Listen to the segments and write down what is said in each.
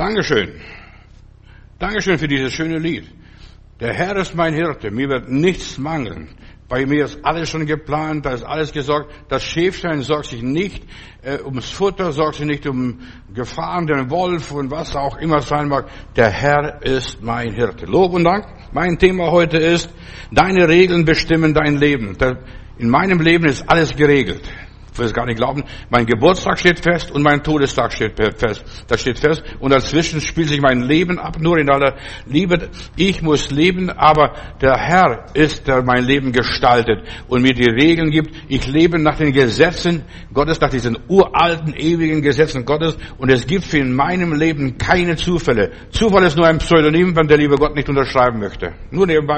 Dankeschön. Dankeschön für dieses schöne Lied. Der Herr ist mein Hirte, mir wird nichts mangeln. Bei mir ist alles schon geplant, da ist alles gesorgt. Das Schäfchen sorgt sich nicht ums Futter, sorgt sich nicht um Gefahren, den Wolf und was auch immer sein mag. Der Herr ist mein Hirte. Lob und Dank. Mein Thema heute ist, deine Regeln bestimmen dein Leben. In meinem Leben ist alles geregelt. Ich will es gar nicht glauben. Mein Geburtstag steht fest und mein Todestag steht fest. Das steht fest. Und dazwischen spielt sich mein Leben ab, nur in aller Liebe. Ich muss leben, aber der Herr ist, der mein Leben gestaltet und mir die Regeln gibt. Ich lebe nach den Gesetzen Gottes, nach diesen uralten, ewigen Gesetzen Gottes. Und es gibt für in meinem Leben keine Zufälle. Zufall ist nur ein Pseudonym, wenn der liebe Gott nicht unterschreiben möchte. Nur nebenbei.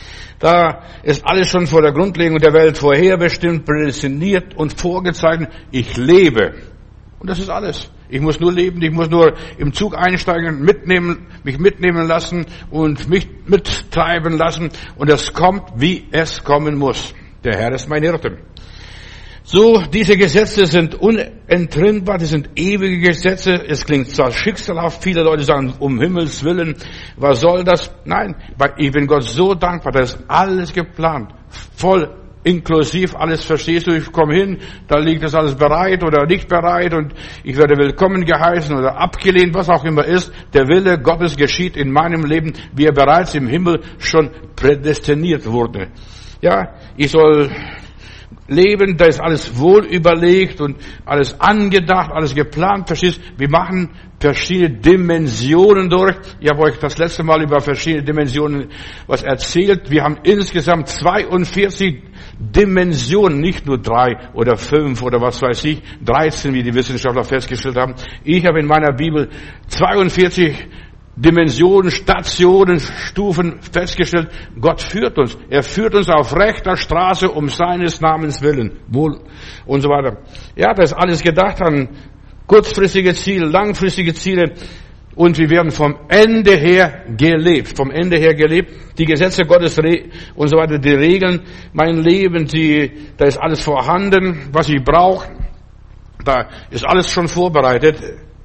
Da ist alles schon vor der Grundlegung der Welt vorherbestimmt, prädestiniert und vorgezeichnet. Ich lebe. Und das ist alles. Ich muss nur leben, ich muss nur im Zug einsteigen, mich mitnehmen lassen und mich mittreiben lassen. Und es kommt, wie es kommen muss. Der Herr ist mein Hirte. So, diese Gesetze sind unentrinnbar, die sind ewige Gesetze. Es klingt zwar schicksalhaft, viele Leute sagen, um Himmels Willen, was soll das? Nein, ich bin Gott so dankbar, da ist alles geplant, voll inklusiv, alles verstehst du, ich komme hin, da liegt das alles bereit oder nicht bereit und ich werde willkommen geheißen oder abgelehnt, was auch immer ist. Der Wille Gottes geschieht in meinem Leben, wie er bereits im Himmel schon prädestiniert wurde. Ja, ich soll leben, da ist alles wohl überlegt und alles angedacht, alles geplant, verstehst? Wir machen verschiedene Dimensionen durch. Ich habe euch das letzte Mal über verschiedene Dimensionen was erzählt. Wir haben insgesamt 42 Dimensionen, nicht nur 3 oder 5 oder was weiß ich, 13, wie die Wissenschaftler festgestellt haben. Ich habe in meiner Bibel 42 Dimensionen, Stationen, Stufen festgestellt. Gott führt uns. Er führt uns auf rechter Straße um seines Namens willen. Wohl und so weiter. Ja, das ist alles gedacht an kurzfristige Ziele, langfristige Ziele. Und wir werden vom Ende her gelebt. Vom Ende her gelebt. Die Gesetze Gottes und so weiter, die Regeln, mein Leben, da ist alles vorhanden, was ich brauche. Da ist alles schon vorbereitet.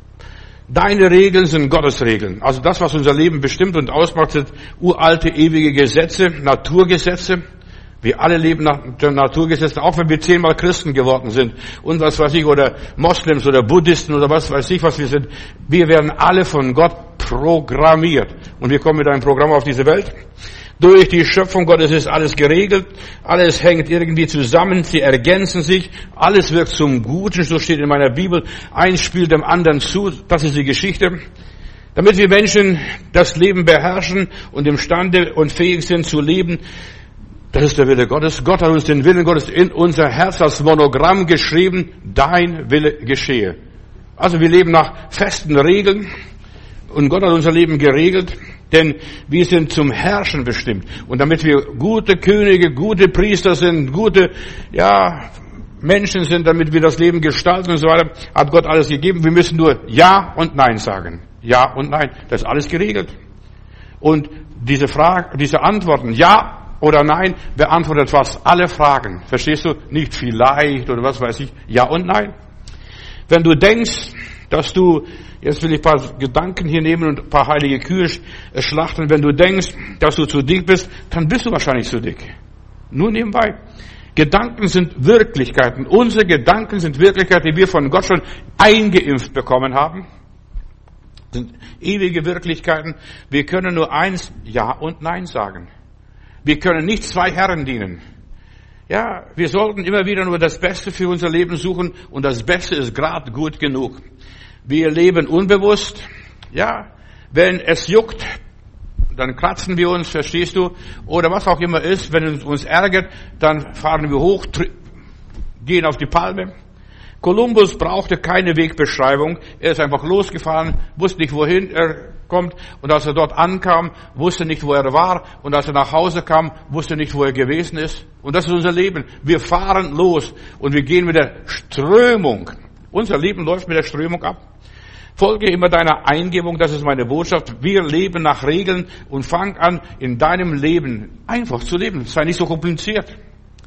Deine Regeln sind Gottes Regeln. Also das, was unser Leben bestimmt und ausmacht, sind uralte, ewige Gesetze, Naturgesetze. Wir alle leben nach den Naturgesetzen, auch wenn wir 10-mal Christen geworden sind und was weiß ich, oder Moslems oder Buddhisten oder was weiß ich, was wir sind. Wir werden alle von Gott programmiert. Und wir kommen mit einem Programm auf diese Welt. Durch die Schöpfung Gottes ist alles geregelt, alles hängt irgendwie zusammen, sie ergänzen sich, alles wirkt zum Guten, so steht in meiner Bibel, eins spielt dem anderen zu, das ist die Geschichte. Damit wir Menschen das Leben beherrschen und imstande und fähig sind zu leben, das ist der Wille Gottes. Gott hat uns den Willen Gottes in unser Herz als Monogramm geschrieben, dein Wille geschehe. Also wir leben nach festen Regeln und Gott hat unser Leben geregelt. Denn wir sind zum Herrschen bestimmt. Und damit wir gute Könige, gute Priester sind, gute, Menschen sind, damit wir das Leben gestalten und so weiter, hat Gott alles gegeben. Wir müssen nur Ja und Nein sagen. Ja und Nein. Das ist alles geregelt. Und diese Antworten, Ja oder Nein, beantwortet fast alle Fragen. Verstehst du? Nicht vielleicht oder was weiß ich. Ja und Nein. Wenn du denkst, dass du, jetzt will ich ein paar Gedanken hier nehmen und ein paar heilige Kühe schlachten. Wenn du denkst, dass du zu dick bist, dann bist du wahrscheinlich zu dick. Nur nebenbei. Gedanken sind Wirklichkeiten. Unsere Gedanken sind Wirklichkeiten, die wir von Gott schon eingeimpft bekommen haben. Sind ewige Wirklichkeiten. Wir können nur eins, Ja und Nein sagen. Wir können nicht 2 Herren dienen. Ja, wir sollten immer wieder nur das Beste für unser Leben suchen und das Beste ist gerade gut genug. Wir leben unbewusst. Ja, wenn es juckt, dann kratzen wir uns, verstehst du? Oder was auch immer ist, wenn es uns ärgert, dann fahren wir hoch, gehen auf die Palme. Kolumbus brauchte keine Wegbeschreibung. Er ist einfach losgefahren, wusste nicht, wohin er kommt. Und als er dort ankam, wusste nicht, wo er war. Und als er nach Hause kam, wusste nicht, wo er gewesen ist. Und das ist unser Leben. Wir fahren los und wir gehen mit der Strömung. Unser Leben läuft mit der Strömung ab. Folge immer deiner Eingebung, das ist meine Botschaft. Wir leben nach Regeln und fang an, in deinem Leben einfach zu leben. Sei nicht so kompliziert.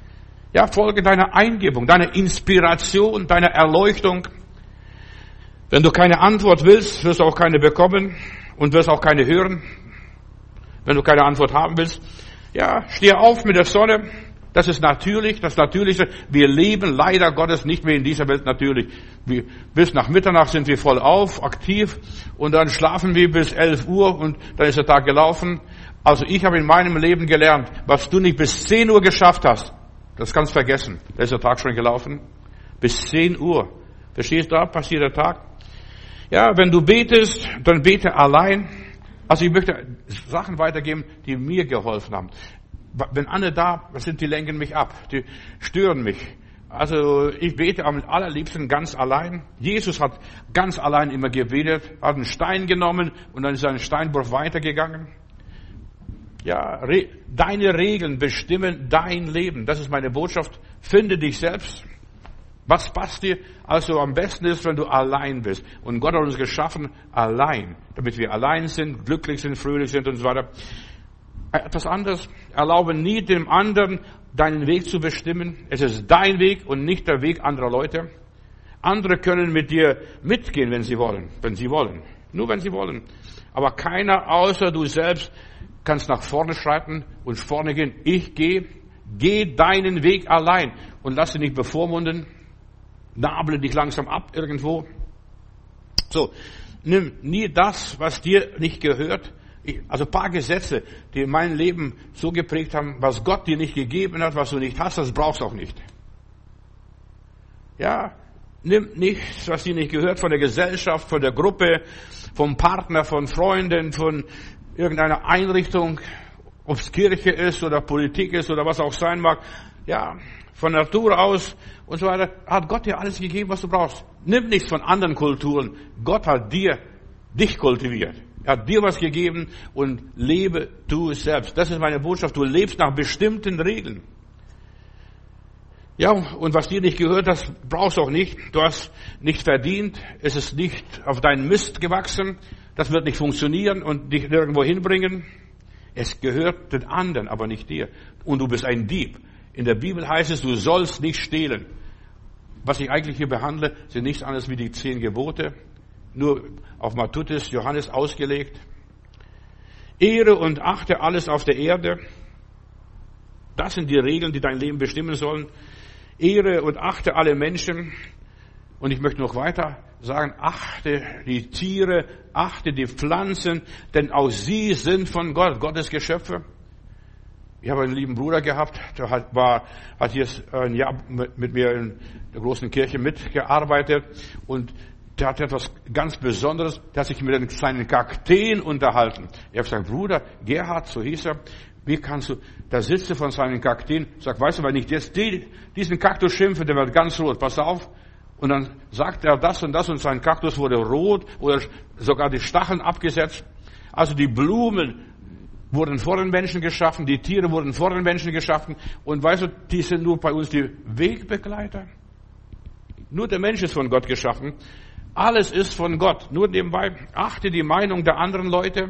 Ja, folge deiner Eingebung, deiner Inspiration, deiner Erleuchtung. Wenn du keine Antwort willst, wirst du auch keine bekommen und wirst auch keine hören. Wenn du keine Antwort haben willst, ja, steh auf mit der Sonne. Das ist natürlich, das Natürliche. Wir leben leider Gottes nicht mehr in dieser Welt natürlich. Bis nach Mitternacht sind wir voll aktiv und dann schlafen wir bis 11 Uhr und dann ist der Tag gelaufen. Also ich habe in meinem Leben gelernt, was du nicht bis 10 Uhr geschafft hast, das kannst du vergessen. Da ist der Tag schon gelaufen. Bis 10 Uhr. Verstehst du, da passiert der Tag. Ja, wenn du betest, dann bete allein. Also ich möchte Sachen weitergeben, die mir geholfen haben. Wenn andere da sind, die lenken mich ab, die stören mich. Also ich bete am allerliebsten ganz allein. Jesus hat ganz allein immer gebetet, hat einen Stein genommen und dann ist ein Steinbruch weitergegangen. Ja, deine Regeln bestimmen dein Leben. Das ist meine Botschaft. Finde dich selbst. Was passt dir? Also am besten ist, wenn du allein bist. Und Gott hat uns geschaffen allein, damit wir allein sind, glücklich sind, fröhlich sind und so weiter. Etwas anderes. Erlaube nie dem anderen, deinen Weg zu bestimmen. Es ist dein Weg und nicht der Weg anderer Leute. Andere können mit dir mitgehen, wenn sie wollen. Wenn sie wollen. Nur wenn sie wollen. Aber keiner außer du selbst kannst nach vorne schreiten und vorne gehen. Geh deinen Weg allein und lass dich nicht bevormunden. Nabele dich langsam ab irgendwo. So, nimm nie das, was dir nicht gehört. Also ein paar Gesetze, die mein Leben so geprägt haben, was Gott dir nicht gegeben hat, was du nicht hast, das brauchst du auch nicht. Ja, nimm nichts, was dir nicht gehört, von der Gesellschaft, von der Gruppe, vom Partner, von Freunden, von irgendeiner Einrichtung, ob es Kirche ist oder Politik ist oder was auch sein mag. Ja, von Natur aus und so weiter, hat Gott dir alles gegeben, was du brauchst. Nimm nichts von anderen Kulturen. Gott hat dich kultiviert. Er hat dir was gegeben und lebe du es selbst. Das ist meine Botschaft. Du lebst nach bestimmten Regeln. Ja, und was dir nicht gehört, das brauchst du auch nicht. Du hast nicht verdient. Es ist nicht auf deinen Mist gewachsen. Das wird nicht funktionieren und dich nirgendwo hinbringen. Es gehört den anderen, aber nicht dir. Und du bist ein Dieb. In der Bibel heißt es, du sollst nicht stehlen. Was ich eigentlich hier behandle, sind nichts anderes wie die 10 Gebote. Nur auf Matthäus, Johannes ausgelegt. Ehre und achte alles auf der Erde. Das sind die Regeln, die dein Leben bestimmen sollen. Ehre und achte alle Menschen. Und ich möchte noch weiter sagen, achte die Tiere, achte die Pflanzen, denn auch sie sind von Gott, Gottes Geschöpfe. Ich habe einen lieben Bruder gehabt, der hat hier ein Jahr mit mir in der großen Kirche mitgearbeitet und der hat etwas ganz Besonderes, der hat sich mit den kleinen Kakteen unterhalten. Ich habe gesagt, Bruder Gerhard, so hieß er, wie kannst du, da sitzt du von seinen Kakteen, sag, weißt du, wenn ich jetzt diesen Kaktus schimpfe, der wird ganz rot, pass auf. Und dann sagt er das und sein Kaktus wurde rot oder sogar die Stacheln abgesetzt. Also die Blumen wurden vor den Menschen geschaffen, die Tiere wurden vor den Menschen geschaffen. Und weißt du, die sind nur bei uns die Wegbegleiter. Nur der Mensch ist von Gott geschaffen. Alles ist von Gott. Nur nebenbei, achte die Meinung der anderen Leute.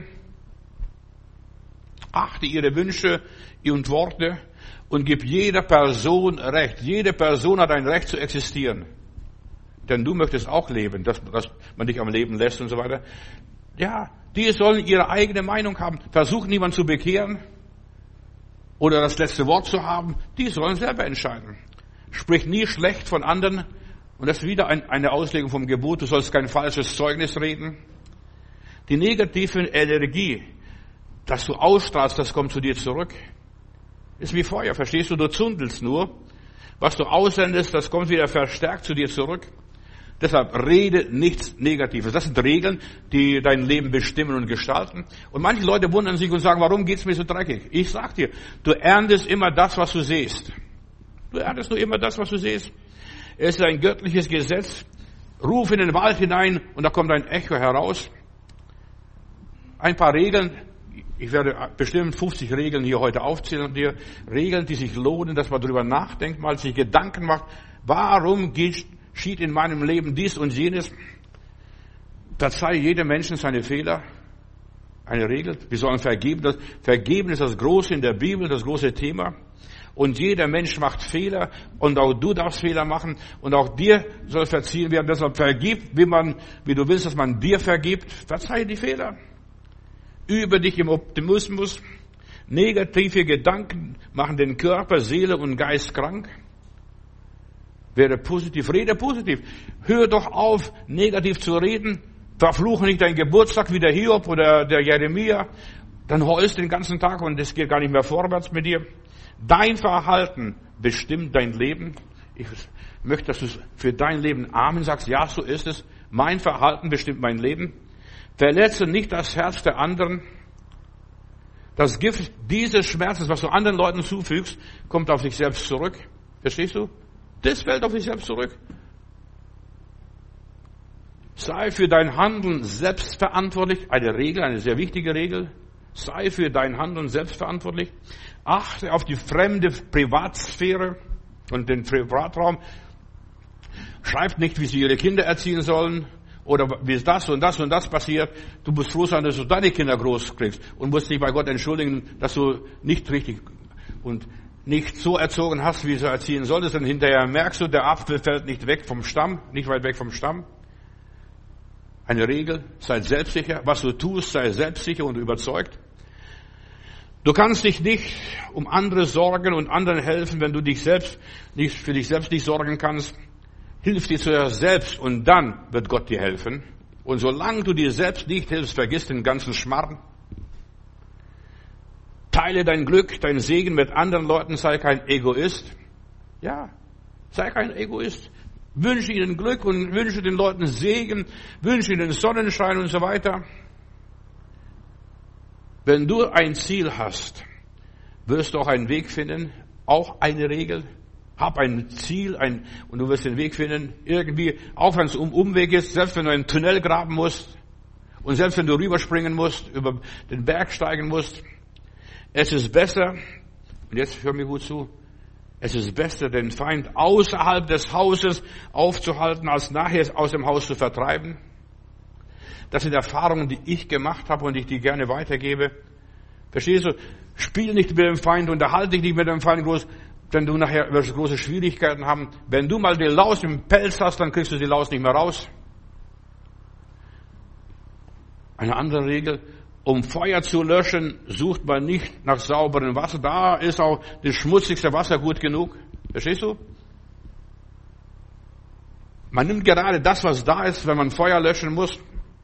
Achte ihre Wünsche und Worte und gib jeder Person Recht. Jede Person hat ein Recht zu existieren. Denn du möchtest auch leben, dass man dich am Leben lässt und so weiter. Ja, die sollen ihre eigene Meinung haben. Versuch niemand zu bekehren oder das letzte Wort zu haben. Die sollen selber entscheiden. Sprich nie schlecht von anderen. Und das ist wieder eine Auslegung vom Gebot. Du sollst kein falsches Zeugnis reden. Die negative Energie, das du ausstrahlst, das kommt zu dir zurück. Ist wie Feuer, verstehst du? Du zündelst nur. Was du aussendest, das kommt wieder verstärkt zu dir zurück. Deshalb rede nichts Negatives. Das sind Regeln, die dein Leben bestimmen und gestalten. Und manche Leute wundern sich und sagen, warum geht's mir so dreckig? Ich sag dir, du erntest immer das, was du siehst. Du erntest nur immer das, was du siehst. Es ist ein göttliches Gesetz. Ruf in den Wald hinein und da kommt ein Echo heraus. Ein paar Regeln. Ich werde bestimmt 50 Regeln hier heute aufzählen und dir Regeln, die sich lohnen, dass man darüber nachdenkt, mal sich Gedanken macht, warum geschieht in meinem Leben dies und jenes. Verzeihe jedem Menschen seine Fehler. Eine Regel. Wir sollen vergeben. Vergeben ist das Große in der Bibel, das große Thema. Und jeder Mensch macht Fehler und auch du darfst Fehler machen und auch dir soll verziehen werden. Deshalb vergib, wie du willst, dass man dir vergibt. Verzeihe die Fehler. Übe dich im Optimismus. Negative Gedanken machen den Körper, Seele und Geist krank. Werde positiv, rede positiv. Hör doch auf, negativ zu reden. Verfluche nicht deinen Geburtstag wie der Hiob oder der Jeremia. Dann heulst du den ganzen Tag und es geht gar nicht mehr vorwärts mit dir. Dein Verhalten bestimmt dein Leben. Ich möchte, dass du für dein Leben Amen sagst. Ja, so ist es. Mein Verhalten bestimmt mein Leben. Verletze nicht das Herz der anderen. Das Gift dieses Schmerzes, was du anderen Leuten zufügst, kommt auf dich selbst zurück. Verstehst du? Das fällt auf dich selbst zurück. Sei für dein Handeln selbst verantwortlich. Eine Regel, eine sehr wichtige Regel. Sei für dein Handeln selbst verantwortlich. Achte auf die fremde Privatsphäre und den Privatraum. Schreibt nicht, wie sie ihre Kinder erziehen sollen oder wie das und das und das passiert. Du musst froh sein, dass du deine Kinder groß kriegst und musst dich bei Gott entschuldigen, dass du nicht richtig und nicht so erzogen hast, wie du erziehen solltest. Und hinterher merkst du, der Apfel fällt nicht weg vom Stamm, nicht weit weg vom Stamm. Eine Regel, sei selbstsicher. Was du tust, sei selbstsicher und überzeugt. Du kannst dich nicht um andere sorgen und anderen helfen, wenn du für dich selbst nicht sorgen kannst. Hilf dir zuerst selbst und dann wird Gott dir helfen. Und solange du dir selbst nicht hilfst, vergiss den ganzen Schmarrn. Teile dein Glück, dein Segen mit anderen Leuten, sei kein Egoist. Ja, sei kein Egoist. Wünsche ihnen Glück und wünsche den Leuten Segen, wünsche ihnen Sonnenschein und so weiter. Wenn du ein Ziel hast, wirst du auch einen Weg finden, auch eine Regel. Hab ein Ziel, und du wirst den Weg finden, irgendwie, auch wenn es Umweg ist, selbst wenn du einen Tunnel graben musst und selbst wenn du rüberspringen musst, über den Berg steigen musst. Es ist besser, und jetzt hör mir gut zu, es ist besser, den Feind außerhalb des Hauses aufzuhalten, als nachher aus dem Haus zu vertreiben. Das sind Erfahrungen, die ich gemacht habe und ich die gerne weitergebe. Verstehst du? Spiel nicht mit dem Feind, unterhalte dich nicht mit dem Feind groß, denn du nachher wirst große Schwierigkeiten haben. Wenn du mal die Laus im Pelz hast, dann kriegst du die Laus nicht mehr raus. Eine andere Regel, um Feuer zu löschen, sucht man nicht nach sauberem Wasser. Da ist auch das schmutzigste Wasser gut genug. Verstehst du? Man nimmt gerade das, was da ist, wenn man Feuer löschen muss.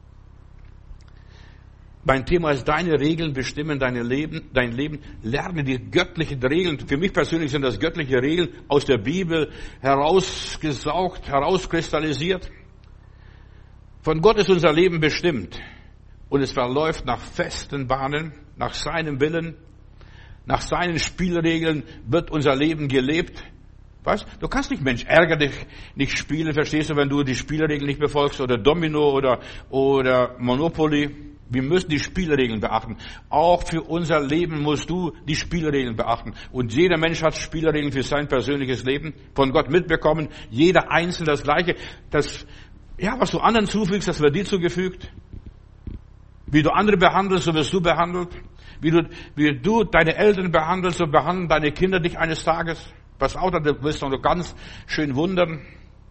Mein Thema ist, deine Regeln bestimmen dein Leben. Lerne die göttlichen Regeln. Für mich persönlich sind das göttliche Regeln aus der Bibel herausgesaugt, herauskristallisiert. Von Gott ist unser Leben bestimmt. Und es verläuft nach festen Bahnen, nach seinem Willen, nach seinen Spielregeln wird unser Leben gelebt. Weißt? Du kannst nicht, Mensch, ärger dich nicht spielen, verstehst du, wenn du die Spielregeln nicht befolgst oder Domino oder Monopoly. Wir müssen die Spielregeln beachten. Auch für unser Leben musst du die Spielregeln beachten. Und jeder Mensch hat Spielregeln für sein persönliches Leben von Gott mitbekommen. Jeder Einzelne das Gleiche. Was du anderen zufügst, das wird dir zugefügt. Wie du andere behandelst, so wirst du behandelt. Wie du deine Eltern behandelst, so behandeln deine Kinder dich eines Tages. Pass auf, da wirst du ganz schön wundern.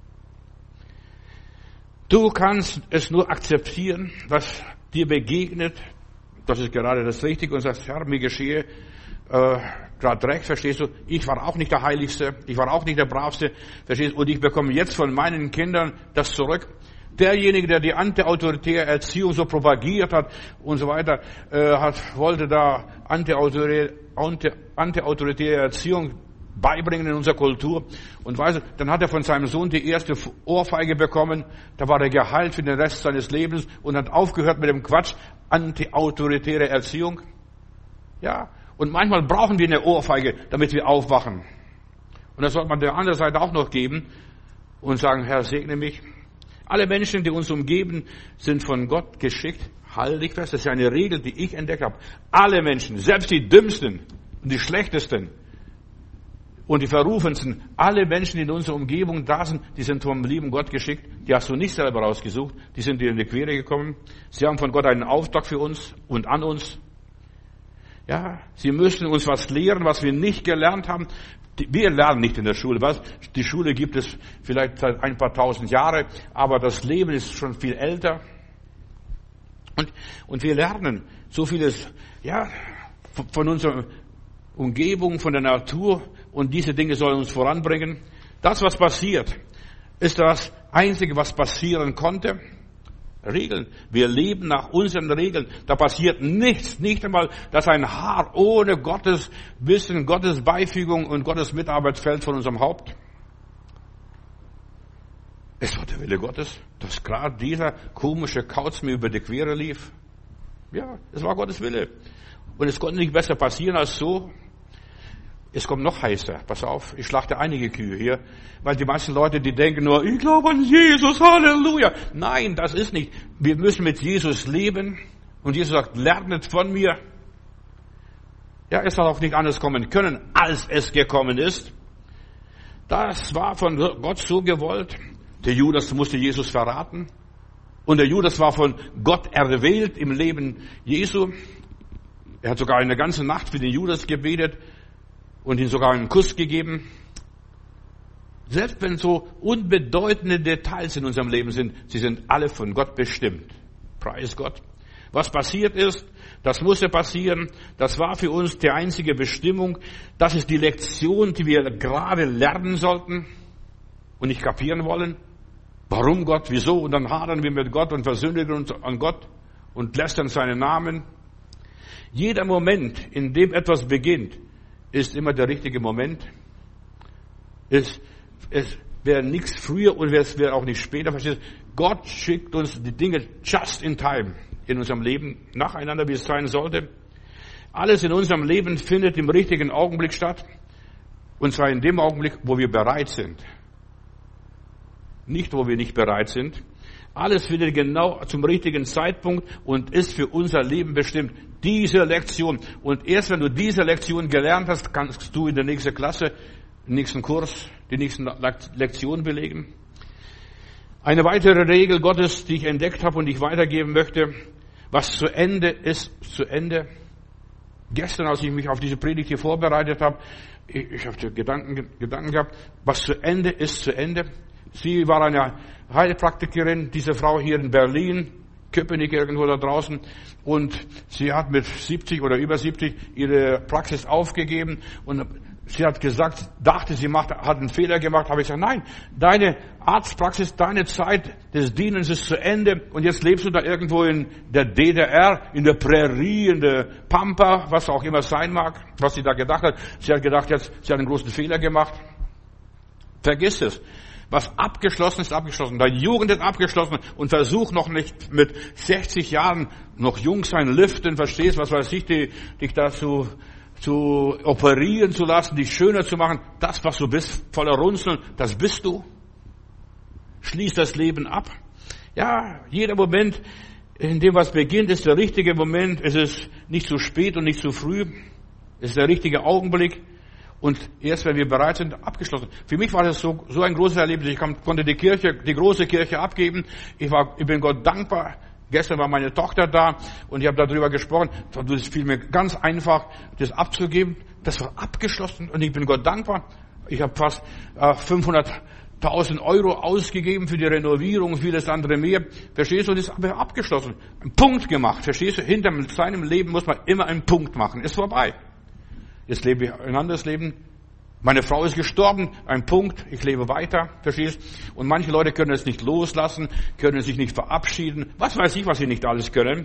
Du kannst es nur akzeptieren, was dir begegnet. Das ist gerade das Richtige und sagst, Herr, mir geschehe gerade recht, verstehst du? Ich war auch nicht der Heiligste, ich war auch nicht der Bravste, verstehst du? Und ich bekomme jetzt von meinen Kindern das zurück. Derjenige, der die antiautoritäre Erziehung so propagiert hat und so weiter, wollte da antiautoritäre Erziehung beibringen in unserer Kultur. Und weißt du, dann hat er von seinem Sohn die erste Ohrfeige bekommen. Da war er geheilt für den Rest seines Lebens und hat aufgehört mit dem Quatsch, antiautoritäre Erziehung. Ja, und manchmal brauchen wir eine Ohrfeige, damit wir aufwachen. Und das sollte man der anderen Seite auch noch geben und sagen, Herr, segne mich. Alle Menschen, die uns umgeben, sind von Gott geschickt. Halte dich fest, das ist eine Regel, die ich entdeckt habe. Alle Menschen, selbst die Dümmsten und die Schlechtesten und die Verrufensten, alle Menschen, die in unserer Umgebung da sind, die sind vom lieben Gott geschickt. Die hast du nicht selber rausgesucht. Die sind dir in die Quere gekommen. Sie haben von Gott einen Auftrag für uns und an uns. Ja, sie müssen uns was lehren, was wir nicht gelernt haben. Wir lernen nicht in der Schule, was? Die Schule gibt es vielleicht seit ein paar tausend Jahre, aber das Leben ist schon viel älter. Und wir lernen so vieles, ja, von unserer Umgebung, von der Natur, und diese Dinge sollen uns voranbringen. Das, was passiert, ist das Einzige, was passieren konnte. Regeln. Wir leben nach unseren Regeln. Da passiert nichts. Nicht einmal, dass ein Haar ohne Gottes Wissen, Gottes Beifügung und Gottes Mitarbeit fällt von unserem Haupt. Es war der Wille Gottes, dass gerade dieser komische Kauz mir über die Quere lief. Ja, es war Gottes Wille. Und es konnte nicht besser passieren als so. Es kommt noch heißer. Pass auf, ich schlachte einige Kühe hier, weil die meisten Leute, die denken nur, ich glaube an Jesus, Halleluja. Nein, das ist nicht. Wir müssen mit Jesus leben. Und Jesus sagt, lernet von mir. Ja, es hat auch nicht anders kommen können, als es gekommen ist. Das war von Gott so gewollt. Der Judas musste Jesus verraten. Und der Judas war von Gott erwählt im Leben Jesu. Er hat sogar eine ganze Nacht für den Judas gebetet und ihm sogar einen Kuss gegeben. Selbst wenn so unbedeutende Details in unserem Leben sind, sie sind alle von Gott bestimmt. Preis Gott. Was passiert ist, das musste passieren. Das war für uns die einzige Bestimmung. Das ist die Lektion, die wir gerade lernen sollten und nicht kapieren wollen. Warum Gott, wieso? Und dann hadern wir mit Gott und versündigen uns an Gott und lästern seinen Namen. Jeder Moment, in dem etwas beginnt, ist immer der richtige Moment. Es wäre nichts früher und es wäre auch nicht später. Verstehst? Gott schickt uns die Dinge just in time in unserem Leben, nacheinander, wie es sein sollte. Alles in unserem Leben findet im richtigen Augenblick statt. Und zwar in dem Augenblick, wo wir bereit sind. Nicht, wo wir nicht bereit sind. Alles findet genau zum richtigen Zeitpunkt und ist für unser Leben bestimmt. Diese Lektion. Und erst wenn du diese Lektion gelernt hast, kannst du in der nächsten Klasse, im nächsten Kurs, die nächsten Lektionen belegen. Eine weitere Regel Gottes, die ich entdeckt habe und die ich weitergeben möchte: Was zu Ende ist, zu Ende. Gestern, als ich mich auf diese Predigt hier vorbereitet habe, ich habe Gedanken gehabt, was zu Ende ist, zu Ende. Sie war eine Heilpraktikerin, diese Frau hier in Berlin, Köpenick irgendwo da draußen, und sie hat mit 70 oder über 70 ihre Praxis aufgegeben und sie hat gesagt, dachte, sie hat einen Fehler gemacht. Habe ich gesagt, nein, deine Arztpraxis, deine Zeit des Dienens ist zu Ende und jetzt lebst du da irgendwo in der DDR, in der Prärie, in der Pampa, was auch immer sein mag, was sie da gedacht hat. Sie hat gedacht, jetzt, sie hat einen großen Fehler gemacht. Vergiss es. Was abgeschlossen ist, abgeschlossen. Deine Jugend ist abgeschlossen und versuch noch nicht mit 60 Jahren noch jung sein, liften, verstehst, was weiß ich, dich dazu zu operieren zu lassen, dich schöner zu machen. Das, was du bist, voller Runzeln, das bist du. Schließ das Leben ab. Ja, jeder Moment, in dem was beginnt, ist der richtige Moment. Es ist nicht zu spät und nicht zu früh. Es ist der richtige Augenblick. Und erst wenn wir bereit sind, abgeschlossen. Für mich war das so ein großes Erlebnis. Ich konnte die große Kirche abgeben. Ich bin Gott dankbar. Gestern war meine Tochter da und ich habe darüber gesprochen. Es fiel mir ganz einfach, das abzugeben. Das war abgeschlossen und ich bin Gott dankbar. Ich habe fast 500.000 Euro ausgegeben für die Renovierung und vieles andere mehr. Verstehst du? Und das ist abgeschlossen. Ein Punkt gemacht. Verstehst du? Hinter seinem Leben muss man immer einen Punkt machen. Ist vorbei. Jetzt lebe ich ein anderes Leben. Meine Frau ist gestorben, ein Punkt, ich lebe weiter, verstehst? Und manche Leute können es nicht loslassen, können sich nicht verabschieden. Was weiß ich, was sie nicht alles können.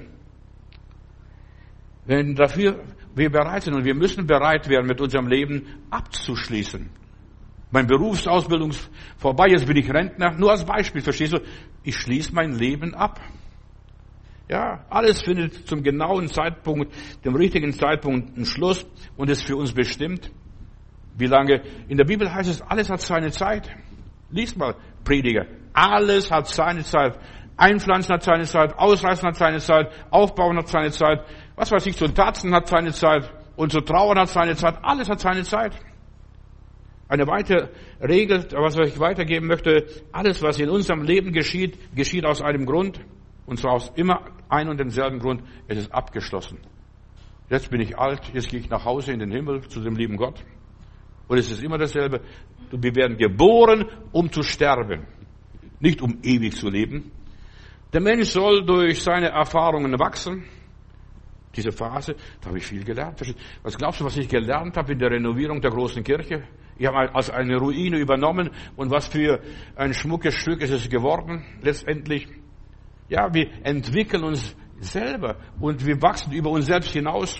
Wenn dafür wir bereit sind, und wir müssen bereit werden, mit unserem Leben abzuschließen. Meine Berufsausbildung ist vorbei, jetzt bin ich Rentner. Nur als Beispiel, verstehst du? Ich schließe mein Leben ab. Ja, alles findet zum genauen Zeitpunkt, dem richtigen Zeitpunkt einen Schluss und ist für uns bestimmt. Wie lange? In der Bibel heißt es, alles hat seine Zeit. Lies mal, Prediger. Alles hat seine Zeit. Einpflanzen hat seine Zeit, ausreißen hat seine Zeit, aufbauen hat seine Zeit. Was weiß ich, zu Tatzen hat seine Zeit und zu trauern hat seine Zeit. Alles hat seine Zeit. Eine weitere Regel, was ich weitergeben möchte, alles, was in unserem Leben geschieht, geschieht aus einem Grund. Und zwar aus immer ein und demselben Grund, es ist abgeschlossen. Jetzt bin ich alt, jetzt gehe ich nach Hause in den Himmel zu dem lieben Gott. Und es ist immer dasselbe. Wir werden geboren, um zu sterben, nicht um ewig zu leben. Der Mensch soll durch seine Erfahrungen wachsen. Diese Phase, da habe ich viel gelernt. Was glaubst du, was ich gelernt habe in der Renovierung der großen Kirche? Ich habe als eine Ruine übernommen und was für ein schmuckes Stück ist es geworden letztendlich. Ja, wir entwickeln uns selber und wir wachsen über uns selbst hinaus.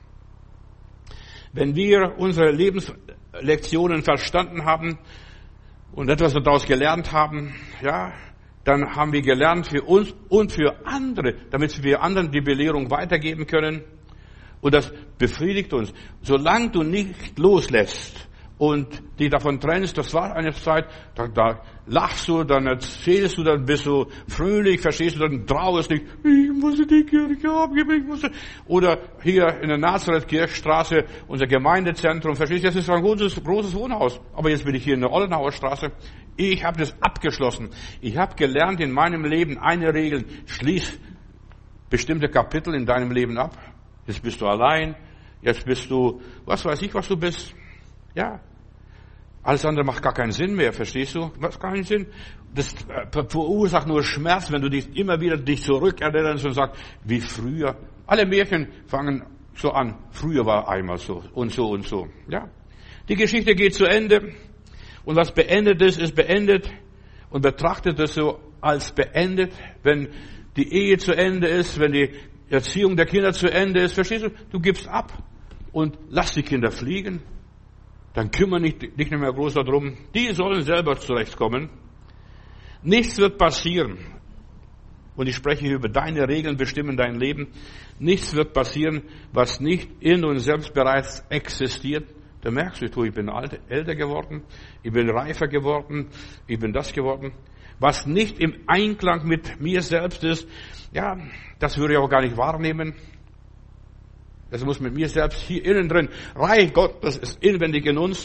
Wenn wir unsere Lebenslektionen verstanden haben und etwas daraus gelernt haben, ja, dann haben wir gelernt für uns und für andere, damit wir anderen die Belehrung weitergeben können. Und das befriedigt uns. Solange du nicht loslässt und dich davon trennst, das war eine Zeit, da lachst du, dann erzählst du, dann bist du fröhlich, verstehst du, dann trauerst nicht, ich muss in die Kirche abgeben, Oder hier in der Nazareth-Kirchstraße, unser Gemeindezentrum, verstehst du, das ist ein großes Wohnhaus. Aber jetzt bin ich hier in der Ollenauer Straße. Ich habe das abgeschlossen. Ich habe gelernt in meinem Leben eine Regel, schließ bestimmte Kapitel in deinem Leben ab. Jetzt bist du allein, jetzt bist du, was weiß ich, was du bist. Ja. Alles andere macht gar keinen Sinn mehr, verstehst du? Macht keinen Sinn. Das verursacht nur Schmerz, wenn du dich immer wieder zurückerinnerst und sagst, wie früher. Alle Märchen fangen so an. Früher war einmal so und so und so. Ja. Die Geschichte geht zu Ende. Und was beendet ist beendet. Und betrachtet es so als beendet. Wenn die Ehe zu Ende ist, wenn die Erziehung der Kinder zu Ende ist, verstehst du? Du gibst ab und lass die Kinder fliegen. Dann kümmere dich nicht mehr groß darum. Die sollen selber zurechtkommen. Nichts wird passieren. Und ich spreche hier über deine Regeln, bestimmen dein Leben. Nichts wird passieren, was nicht in uns selbst bereits existiert. Da merkst du, ich bin älter geworden, ich bin reifer geworden, ich bin das geworden. Was nicht im Einklang mit mir selbst ist, ja, das würde ich auch gar nicht wahrnehmen. Das muss mit mir selbst hier innen drin. Reich Gott, das ist inwendig in uns.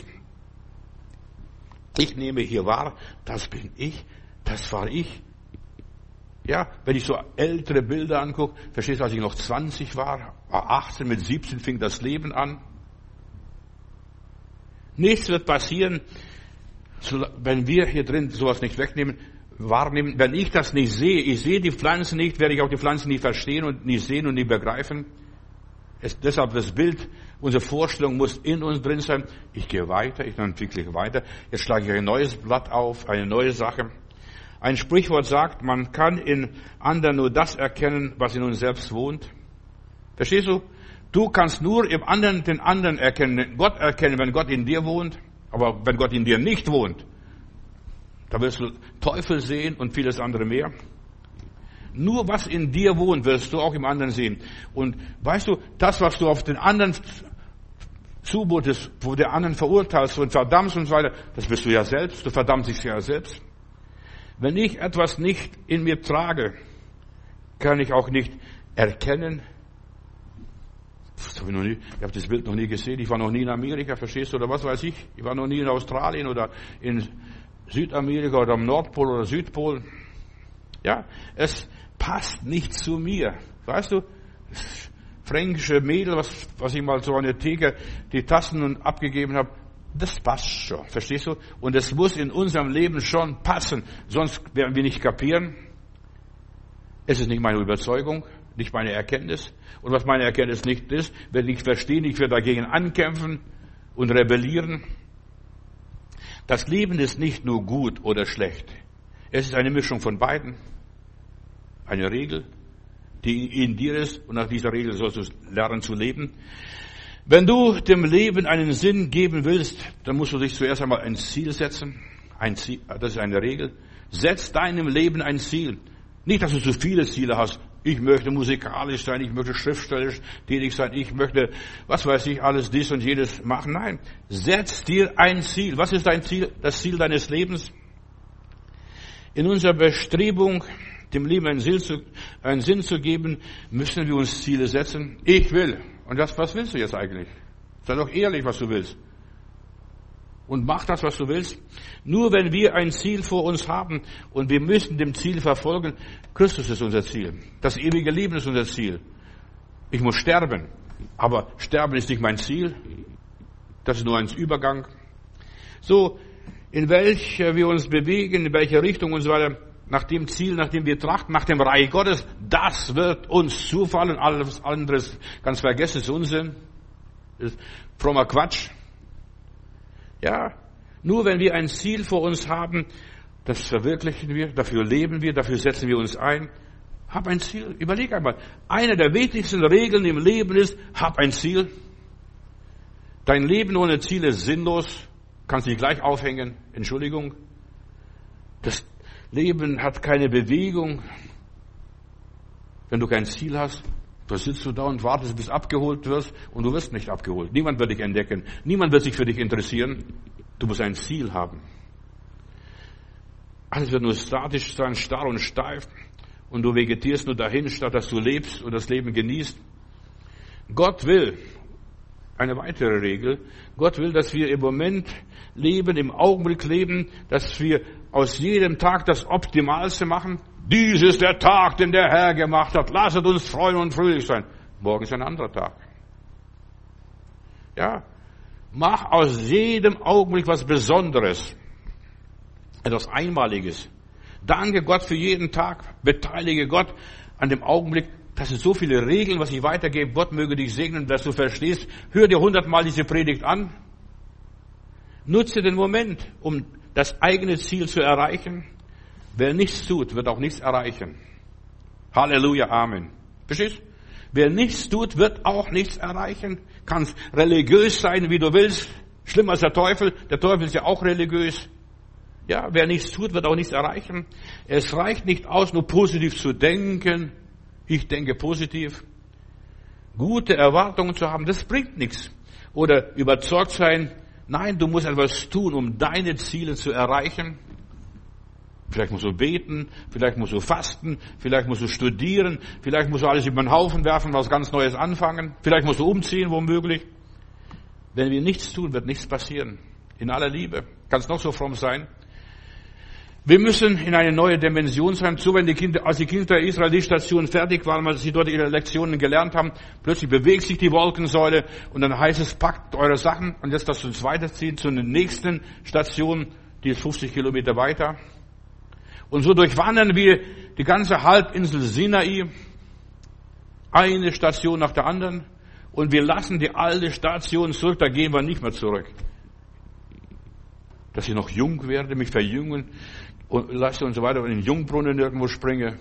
Ich nehme hier wahr, das bin ich, das war ich. Ja, wenn ich so ältere Bilder angucke, verstehst du, als ich noch 20 war 18, mit 17 fing das Leben an. Nichts wird passieren, wenn wir hier drin sowas nicht wahrnehmen. Wenn ich das nicht sehe, ich sehe die Pflanzen nicht, werde ich auch die Pflanzen nicht verstehen und nicht sehen und nicht begreifen. Deshalb das Bild, unsere Vorstellung muss in uns drin sein. Ich gehe weiter, ich entwickle weiter. Jetzt schlage ich ein neues Blatt auf, eine neue Sache. Ein Sprichwort sagt, man kann in anderen nur das erkennen, was in uns selbst wohnt. Verstehst du? Du kannst nur im anderen den anderen erkennen, Gott erkennen, wenn Gott in dir wohnt. Aber wenn Gott in dir nicht wohnt, da wirst du Teufel sehen und vieles andere mehr. Nur was in dir wohnt, wirst du auch im anderen sehen. Und weißt du, das, was du auf den anderen zumutest, wo der anderen verurteilst und verdammst und so weiter, das bist du ja selbst, du verdammst dich ja selbst. Wenn ich etwas nicht in mir trage, kann ich auch nicht erkennen. Ich habe das Bild noch nie gesehen, ich war noch nie in Amerika, verstehst du, oder was weiß ich. Ich war noch nie in Australien oder in Südamerika oder am Nordpol oder Südpol. Ja, es passt nicht zu mir. Weißt du, das fränkische Mädel, was ich mal so an der Theke die Tassen abgegeben habe, das passt schon, verstehst du? Und es muss in unserem Leben schon passen, sonst werden wir nicht kapieren. Es ist nicht meine Überzeugung, nicht meine Erkenntnis. Und was meine Erkenntnis nicht ist, werde ich verstehen, ich werde dagegen ankämpfen und rebellieren. Das Leben ist nicht nur gut oder schlecht. Es ist eine Mischung von beiden. Eine Regel, die in dir ist, und nach dieser Regel sollst du lernen zu leben. Wenn du dem Leben einen Sinn geben willst, dann musst du dich zuerst einmal ein Ziel setzen. Ein Ziel, das ist eine Regel. Setz deinem Leben ein Ziel. Nicht, dass du zu viele Ziele hast. Ich möchte musikalisch sein, ich möchte schriftstellerisch tätig sein, ich möchte, was weiß ich, alles dies und jenes machen. Nein, setz dir ein Ziel. Was ist dein Ziel? Das Ziel deines Lebens? In unserer Bestrebung, dem Leben einen Sinn zu geben, müssen wir uns Ziele setzen. Ich will. Und was willst du jetzt eigentlich? Sei doch ehrlich, was du willst. Und mach das, was du willst. Nur wenn wir ein Ziel vor uns haben und wir müssen dem Ziel verfolgen, Christus ist unser Ziel. Das ewige Leben ist unser Ziel. Ich muss sterben. Aber Sterben ist nicht mein Ziel. Das ist nur ein Übergang. So, in welcher wir uns bewegen, in welche Richtung und so weiter, nach dem Ziel, nach dem wir trachten, nach dem Reich Gottes, das wird uns zufallen. Alles andere ist ganz vergessen, ist Unsinn. Ist frommer Quatsch. Ja, nur wenn wir ein Ziel vor uns haben, das verwirklichen wir, dafür leben wir, dafür setzen wir uns ein. Hab ein Ziel. Überleg einmal. Eine der wichtigsten Regeln im Leben ist, hab ein Ziel. Dein Leben ohne Ziel ist sinnlos. Kannst dich gleich aufhängen. Entschuldigung. Das Leben hat keine Bewegung. Wenn du kein Ziel hast, da sitzt du da und wartest, bis abgeholt wirst, und du wirst nicht abgeholt. Niemand wird dich entdecken. Niemand wird sich für dich interessieren. Du musst ein Ziel haben. Alles wird nur statisch sein, starr und steif. Und du vegetierst nur dahin, statt dass du lebst und das Leben genießt. Gott will, eine weitere Regel, Gott will, dass wir im Moment leben, im Augenblick leben, dass wir aus jedem Tag das Optimalste machen. Dies ist der Tag, den der Herr gemacht hat. Lasset uns freuen und fröhlich sein. Morgen ist ein anderer Tag. Ja, mach aus jedem Augenblick was Besonderes. Etwas Einmaliges. Danke Gott für jeden Tag. Beteilige Gott an dem Augenblick. Das sind so viele Regeln, was ich weitergebe. Gott möge dich segnen, dass du verstehst. Hör dir 100-mal diese Predigt an. Nutze den Moment, um das eigene Ziel zu erreichen. Wer nichts tut, wird auch nichts erreichen. Halleluja, Amen. Verstehst? Wer nichts tut, wird auch nichts erreichen. Kannst religiös sein, wie du willst. Schlimmer als der Teufel. Der Teufel ist ja auch religiös. Ja, wer nichts tut, wird auch nichts erreichen. Es reicht nicht aus, nur positiv zu denken. Ich denke positiv. Gute Erwartungen zu haben, das bringt nichts. Oder überzeugt sein. Nein, du musst etwas tun, um deine Ziele zu erreichen. Vielleicht musst du beten, vielleicht musst du fasten, vielleicht musst du studieren, vielleicht musst du alles über den Haufen werfen, was ganz Neues anfangen. Vielleicht musst du umziehen, womöglich. Wenn wir nichts tun, wird nichts passieren. In aller Liebe. Kann es noch so fromm sein. Wir müssen in eine neue Dimension sein. So, als die Kinder Israel die Station fertig waren, als sie dort ihre Lektionen gelernt haben, plötzlich bewegt sich die Wolkensäule und dann heißt es, packt eure Sachen und jetzt lasst uns weiterziehen zu der nächsten Station, die ist 50 Kilometer weiter. Und so durchwandern wir die ganze Halbinsel Sinai, eine Station nach der anderen, und wir lassen die alte Station zurück, da gehen wir nicht mehr zurück. Dass ich noch jung werde, mich verjüngen und lasse und so weiter und in den Jungbrunnen irgendwo springe.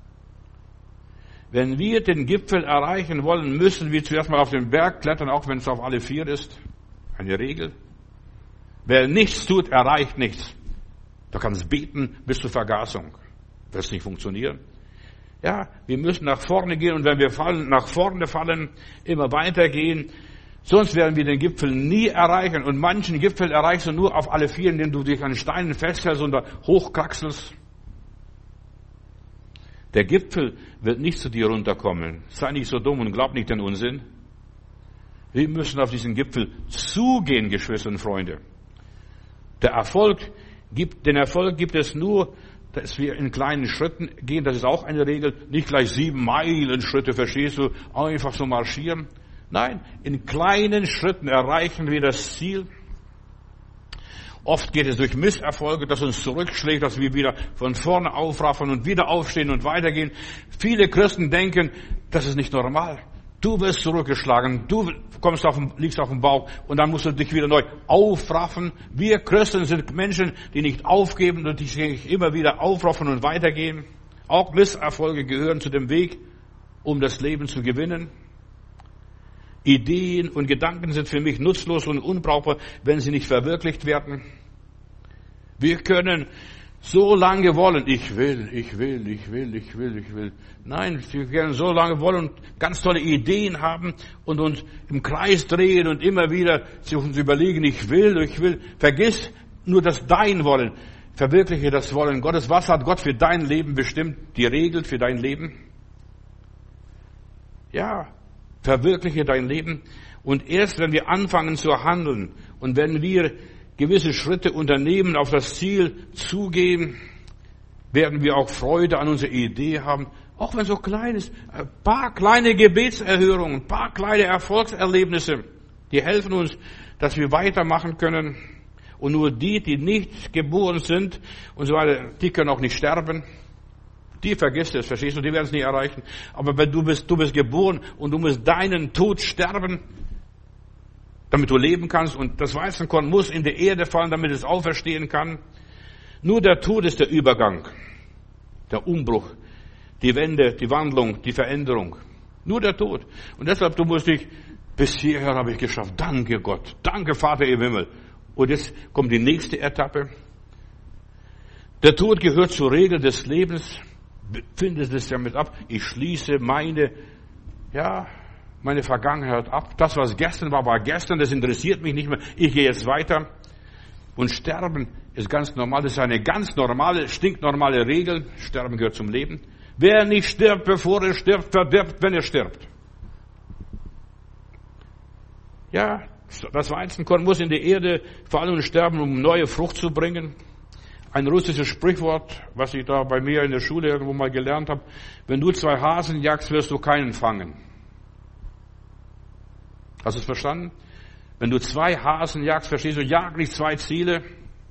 Wenn wir den Gipfel erreichen wollen, müssen wir zuerst mal auf den Berg klettern, auch wenn es auf alle vier ist. Eine Regel. Wer nichts tut, erreicht nichts. Du kannst beten bis zur Vergasung. Wird es nicht funktionieren. Ja, wir müssen nach vorne gehen, und wenn wir fallen, nach vorne fallen, immer weitergehen. Sonst werden wir den Gipfel nie erreichen. Und manchen Gipfel erreichst du nur auf alle vier, indem du dich an Steinen festhältst und da hochkraxelst. Der Gipfel wird nicht zu dir runterkommen. Sei nicht so dumm und glaub nicht den Unsinn. Wir müssen auf diesen Gipfel zugehen, Geschwister und Freunde. Den Erfolg gibt es nur, dass wir in kleinen Schritten gehen. Das ist auch eine Regel. Nicht gleich 7 Meilen Schritte, verstehst du? Einfach so marschieren. Nein, in kleinen Schritten erreichen wir das Ziel. Oft geht es durch Misserfolge, dass uns zurückschlägt, dass wir wieder von vorne aufraffen und wieder aufstehen und weitergehen. Viele Christen denken, das ist nicht normal. Du wirst zurückgeschlagen, du liegst auf dem Bauch und dann musst du dich wieder neu aufraffen. Wir Christen sind Menschen, die nicht aufgeben und die sich immer wieder aufraffen und weitergehen. Auch Misserfolge gehören zu dem Weg, um das Leben zu gewinnen. Ideen und Gedanken sind für mich nutzlos und unbrauchbar, wenn sie nicht verwirklicht werden. Wir können so lange wollen, ich will. Nein, wir können so lange wollen und ganz tolle Ideen haben und uns im Kreis drehen und immer wieder uns überlegen, ich will. Vergiss nur das dein Wollen. Verwirkliche das Wollen Gottes. Was hat Gott für dein Leben bestimmt? Die Regel für dein Leben? Ja, verwirkliche dein Leben. Und erst wenn wir anfangen zu handeln und wenn wir gewisse Schritte unternehmen, auf das Ziel zugehen, werden wir auch Freude an unserer Idee haben, Auch wenn es so klein ist, ein paar kleine Gebetserhörungen, ein paar kleine Erfolgserlebnisse, die helfen uns, dass wir weitermachen können. Und nur die nicht geboren sind und so weiter, die können auch nicht sterben. Die vergisst es, verstehst du, die werden es nicht erreichen. Aber wenn du bist geboren und du musst deinen Tod sterben, damit du leben kannst. Und das Weizenkorn muss in die Erde fallen, damit es auferstehen kann. Nur der Tod ist der Übergang, der Umbruch, die Wende, die Wandlung, die Veränderung. Nur der Tod. Und deshalb, du musst dich, bis hierher habe ich geschafft. Danke Gott. Danke Vater im Himmel. Und jetzt kommt die nächste Etappe. Der Tod gehört zur Regel des Lebens. Findest es damit ab. Ich schließe meine Vergangenheit ab. Das, was gestern war, war gestern. Das interessiert mich nicht mehr. Ich gehe jetzt weiter. Und Sterben ist ganz normal. Das ist eine ganz normale, stinknormale Regel. Sterben gehört zum Leben. Wer nicht stirbt, bevor er stirbt, verdirbt, wenn er stirbt. Ja, das Weizenkorn muss in die Erde fallen und sterben, um neue Frucht zu bringen. Ein russisches Sprichwort, was ich da bei mir in der Schule irgendwo mal gelernt habe. Wenn du 2 Hasen jagst, wirst du keinen fangen. Hast du es verstanden? Wenn du 2 Hasen jagst, verstehst du, jag nicht 2 Ziele.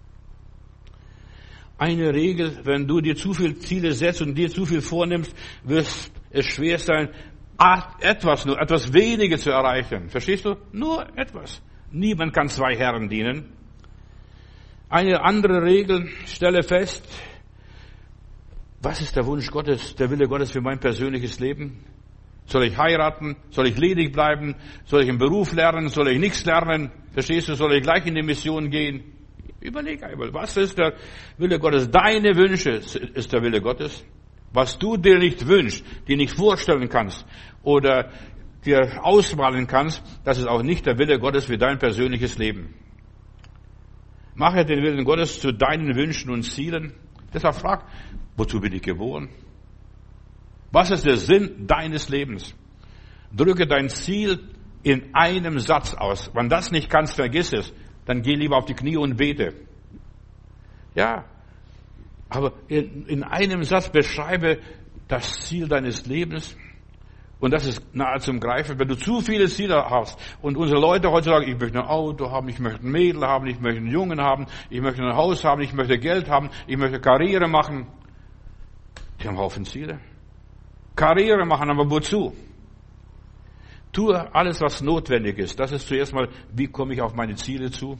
Eine Regel, wenn du dir zu viele Ziele setzt und dir zu viel vornimmst, wird es schwer sein, etwas weniger zu erreichen. Verstehst du? Nur etwas. Niemand kann 2 Herren dienen. Eine andere Regel, stelle fest, was ist der Wunsch Gottes, der Wille Gottes für mein persönliches Leben? Soll ich heiraten? Soll ich ledig bleiben? Soll ich einen Beruf lernen? Soll ich nichts lernen? Verstehst du? Soll ich gleich in die Mission gehen? Überleg einmal, was ist der Wille Gottes? Deine Wünsche ist der Wille Gottes. Was du dir nicht wünschst, dir nicht vorstellen kannst oder dir ausmalen kannst, das ist auch nicht der Wille Gottes für dein persönliches Leben. Mache den Willen Gottes zu deinen Wünschen und Zielen. Deshalb frag, wozu bin ich geboren? Was ist der Sinn deines Lebens? Drücke dein Ziel in einem Satz aus. Wenn das nicht kannst, vergiss es. Dann geh lieber auf die Knie und bete. Ja, aber in einem Satz beschreibe das Ziel deines Lebens. Und das ist nahe zum Greifen. Wenn du zu viele Ziele hast und unsere Leute heute sagen, ich möchte ein Auto haben, ich möchte ein Mädel haben, ich möchte einen Jungen haben, ich möchte ein Haus haben, ich möchte Geld haben, ich möchte Karriere machen. Die haben einen Haufen Ziele. Karriere machen, aber wozu? Tue alles, was notwendig ist. Das ist zuerst mal, wie komme ich auf meine Ziele zu?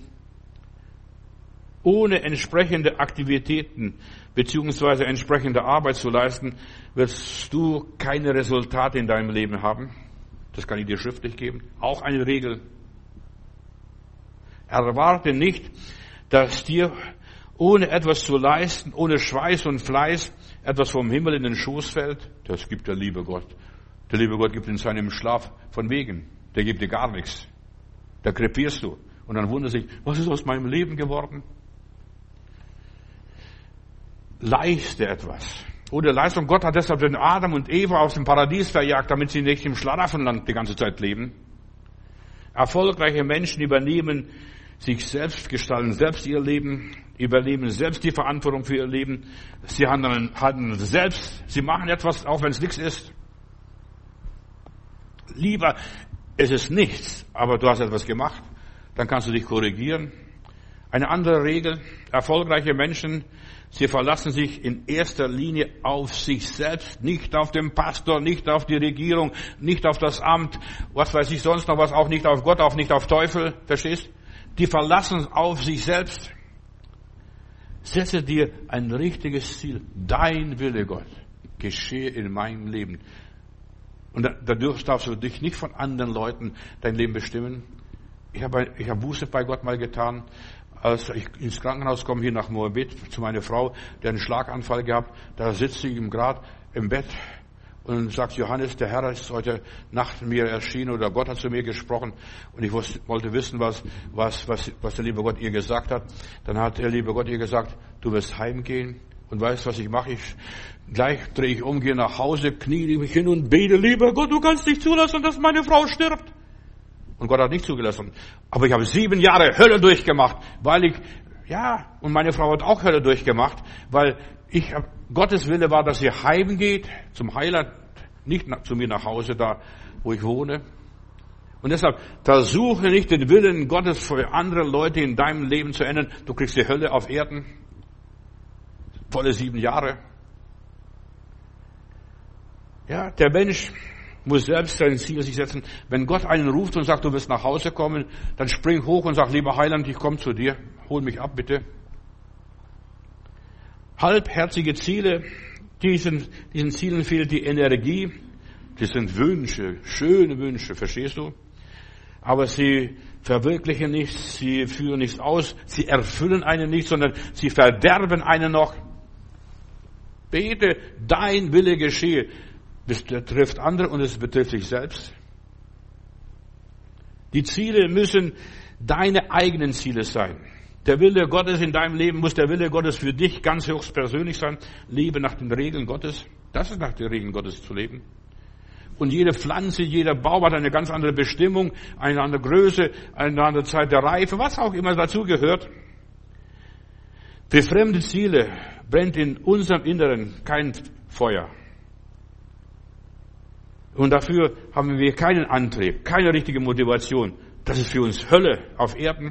Ohne entsprechende Aktivitäten beziehungsweise entsprechende Arbeit zu leisten, wirst du keine Resultate in deinem Leben haben. Das kann ich dir schriftlich geben. Auch eine Regel. Erwarte nicht, dass dir ohne etwas zu leisten, ohne Schweiß und Fleiß, etwas vom Himmel in den Schoß fällt. Das gibt der liebe Gott. Der liebe Gott gibt in seinem Schlaf von wegen. Der gibt dir gar nichts. Da krepierst du. Und dann wundert sich, was ist aus meinem Leben geworden? Leiste etwas. Ohne Leistung. Gott hat deshalb den Adam und Eva aus dem Paradies verjagt, damit sie nicht im Schlaraffenland die ganze Zeit leben. Erfolgreiche Menschen übernehmen sich selbst, gestalten selbst ihr Leben, übernehmen selbst die Verantwortung für ihr Leben. Sie handeln selbst, sie machen etwas, auch wenn es nichts ist. Lieber, es ist nichts, aber du hast etwas gemacht, dann kannst du dich korrigieren. Eine andere Regel, erfolgreiche Menschen, sie verlassen sich in erster Linie auf sich selbst, nicht auf den Pastor, nicht auf die Regierung, nicht auf das Amt, was weiß ich sonst noch was, auch nicht auf Gott, auch nicht auf Teufel, verstehst? Die verlassen auf sich selbst. Setze dir ein richtiges Ziel. Dein Wille, Gott, geschehe in meinem Leben. Und dadurch darfst du dich nicht von anderen Leuten dein Leben bestimmen. Ich habe Buße bei Gott mal getan, als ich ins Krankenhaus komme, hier nach Moabit, zu meiner Frau, die einen Schlaganfall gehabt. Da sitzt sie gerade im Bett und sagt, Johannes, der Herr ist heute Nacht mir erschienen oder Gott hat zu mir gesprochen. Und ich wollte wissen, was der liebe Gott ihr gesagt hat. Dann hat der liebe Gott ihr gesagt, du wirst heimgehen. Und weißt, was ich mache? Gleich drehe ich um, gehe nach Hause, knie mich hin und bete, lieber Gott, du kannst nicht zulassen, dass meine Frau stirbt. Und Gott hat nicht zugelassen. Aber ich habe 7 Jahre Hölle durchgemacht, und meine Frau hat auch Hölle durchgemacht, weil ich habe Gottes Wille war, dass ihr heimgeht zum Heiland, nicht zu mir nach Hause, da wo ich wohne. Und deshalb versuche nicht den Willen Gottes für andere Leute in deinem Leben zu ändern. Du kriegst die Hölle auf Erden. Volle 7 Jahre. Ja, der Mensch muss selbst sein Ziel sich setzen. Wenn Gott einen ruft und sagt, du wirst nach Hause kommen, dann spring hoch und sag, lieber Heiland, ich komme zu dir. Hol mich ab, bitte. Halbherzige Ziele, diesen Zielen fehlt die Energie. Das sind Wünsche, schöne Wünsche, verstehst du? Aber sie verwirklichen nichts, sie führen nichts aus, sie erfüllen einen nicht, sondern sie verderben einen noch. Bete, dein Wille geschehe. Das betrifft andere und es betrifft dich selbst. Die Ziele müssen deine eigenen Ziele sein. Der Wille Gottes in deinem Leben muss der Wille Gottes für dich ganz höchstpersönlich sein. Lebe nach den Regeln Gottes. Das ist nach den Regeln Gottes zu leben. Und jede Pflanze, jeder Baum hat eine ganz andere Bestimmung, eine andere Größe, eine andere Zeit der Reife, was auch immer dazu gehört. Für fremde Ziele brennt in unserem Inneren kein Feuer. Und dafür haben wir keinen Antrieb, keine richtige Motivation. Das ist für uns Hölle auf Erden.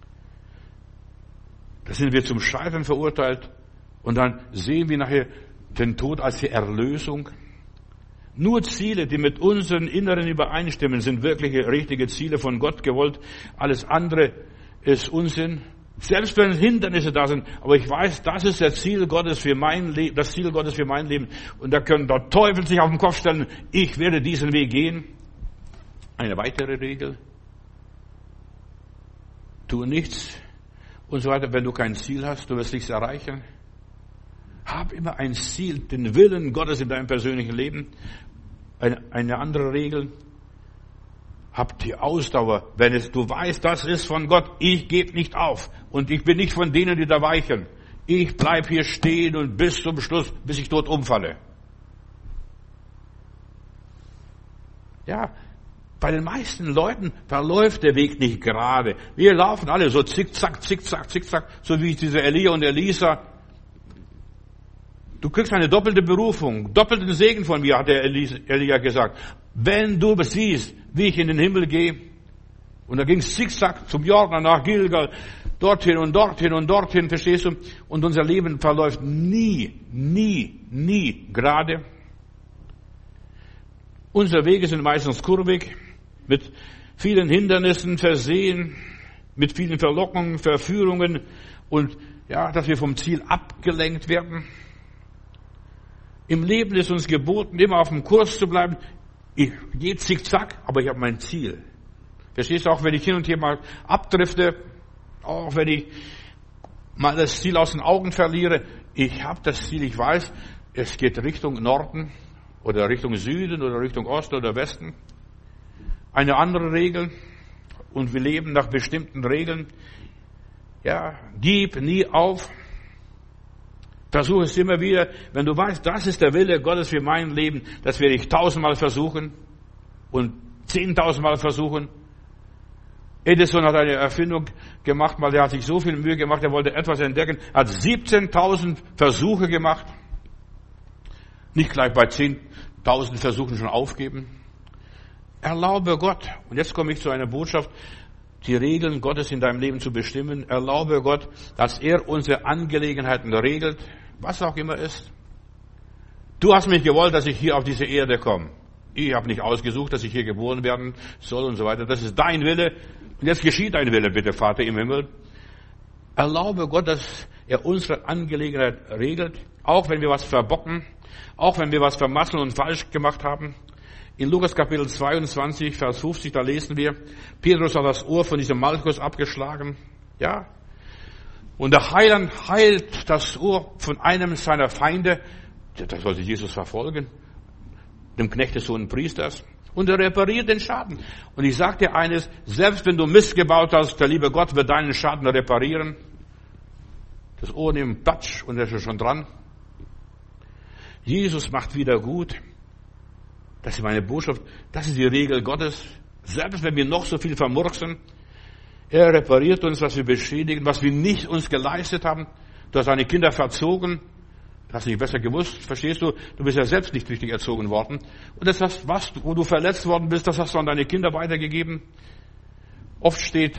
Da sind wir zum Scheitern verurteilt. Und dann sehen wir nachher den Tod als die Erlösung. Nur Ziele, die mit unseren Inneren übereinstimmen, sind wirkliche, richtige Ziele von Gott gewollt. Alles andere ist Unsinn. Selbst wenn Hindernisse da sind, aber ich weiß, das ist das Ziel Gottes für mein Leben, das Ziel Gottes für mein Leben. Und da können der Teufel sich auf den Kopf stellen, ich werde diesen Weg gehen. Eine weitere Regel. Tu nichts und so weiter, wenn du kein Ziel hast, du wirst nichts erreichen. Hab immer ein Ziel, den Willen Gottes in deinem persönlichen Leben. Eine andere Regel. Hab die Ausdauer, wenn du weißt, das ist von Gott, ich gebe nicht auf. Und ich bin nicht von denen, die da weichen. Ich bleib hier stehen und bis zum Schluss, bis ich tot umfalle. Ja, bei den meisten Leuten verläuft der Weg nicht gerade. Wir laufen alle so zickzack, zickzack, zickzack, so wie diese Elia und Elisa. Du kriegst eine doppelte Berufung, doppelten Segen von mir, hat der Elia gesagt. Wenn du siehst, wie ich in den Himmel gehe, und da ging es zickzack zum Jordan nach Gilgal, dorthin und dorthin und dorthin, verstehst du? Und unser Leben verläuft nie gerade. Unsere Wege sind meistens kurvig, mit vielen Hindernissen versehen, mit vielen Verlockungen, Verführungen und ja, dass wir vom Ziel abgelenkt werden. Im Leben ist uns geboten, immer auf dem Kurs zu bleiben. Ich gehe zickzack, aber ich habe mein Ziel. Verstehst du, auch wenn ich hin und her mal abdrifte, auch wenn ich mal das Ziel aus den Augen verliere, ich habe das Ziel, ich weiß, es geht Richtung Norden oder Richtung Süden oder Richtung Osten oder Westen. Eine andere Regel und wir leben nach bestimmten Regeln. Ja, gib nie auf. Versuche es immer wieder. Wenn du weißt, das ist der Wille Gottes für mein Leben, das werde ich 1000-mal versuchen und 10.000-mal versuchen. Edison hat eine Erfindung gemacht, weil er hat sich so viel Mühe gemacht, er wollte etwas entdecken, hat 17.000 Versuche gemacht. Nicht gleich bei 10.000 Versuchen schon aufgeben. Erlaube Gott, und jetzt komme ich zu einer Botschaft, die Regeln Gottes in deinem Leben zu bestimmen. Erlaube Gott, dass er unsere Angelegenheiten regelt, was auch immer ist. Du hast mich gewollt, dass ich hier auf diese Erde komme. Ich habe nicht ausgesucht, dass ich hier geboren werden soll und so weiter. Das ist dein Wille. Und jetzt geschieht dein Wille, bitte, Vater im Himmel. Erlaube Gott, dass er unsere Angelegenheit regelt, auch wenn wir was verbocken, auch wenn wir was vermasseln und falsch gemacht haben. In Lukas Kapitel 22, Vers 50, da lesen wir, Petrus hat das Ohr von diesem Malchus abgeschlagen. Ja. Und der Heiland heilt das Ohr von einem seiner Feinde. Das sollte Jesus verfolgen. Dem Knecht des hohen Priesters. Und er repariert den Schaden. Und ich sage dir eines, selbst wenn du Mist gebaut hast, der liebe Gott wird deinen Schaden reparieren. Das Ohr nimmt Patsch und er ist schon dran. Jesus macht wieder gut. Das ist meine Botschaft. Das ist die Regel Gottes. Selbst wenn wir noch so viel vermurksen, er repariert uns, was wir beschädigen, was wir nicht uns geleistet haben. Du hast deine Kinder verzogen. Hast du nicht besser gewusst, verstehst du? Du bist ja selbst nicht richtig erzogen worden. Und das hast, wo du verletzt worden bist, das hast du an deine Kinder weitergegeben. Oft steht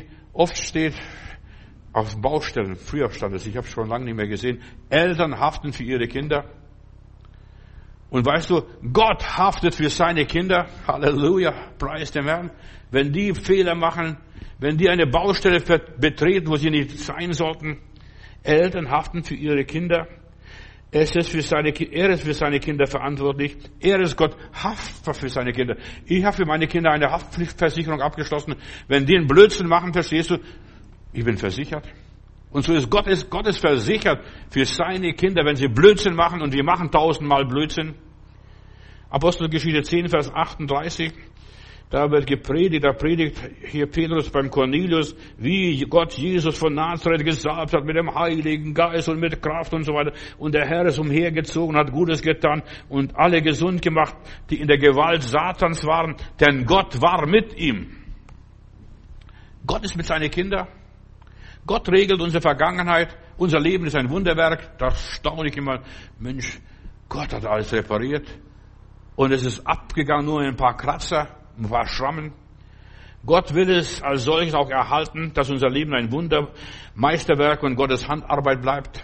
auf Baustellen, früher stand es, ich habe es schon lange nicht mehr gesehen, Eltern haften für ihre Kinder. Und weißt du, Gott haftet für seine Kinder. Halleluja, preis dem Herrn. Wenn die Fehler machen, wenn die eine Baustelle betreten, wo sie nicht sein sollten, Eltern haften für ihre Kinder. Er ist für seine Kinder verantwortlich. Er ist Gott, haftet für seine Kinder. Ich habe für meine Kinder eine Haftpflichtversicherung abgeschlossen. Wenn die einen Blödsinn machen, verstehst du, ich bin versichert. Und so ist Gott ist versichert für seine Kinder, wenn sie Blödsinn machen, und wir machen 1000-mal Blödsinn. Apostelgeschichte 10, Vers 38. Da wird gepredigt, da predigt hier Petrus beim Cornelius, wie Gott Jesus von Nazareth gesalbt hat mit dem Heiligen Geist und mit Kraft und so weiter. Und der Herr ist umhergezogen, hat Gutes getan und alle gesund gemacht, die in der Gewalt Satans waren, denn Gott war mit ihm. Gott ist mit seinen Kindern. Gott regelt unsere Vergangenheit. Unser Leben ist ein Wunderwerk. Da staune ich immer, Mensch, Gott hat alles repariert. Und es ist abgegangen, nur ein paar Kratzer, ein paar Schrammen. Gott will es als solches auch erhalten, dass unser Leben ein Meisterwerk und Gottes Handarbeit bleibt.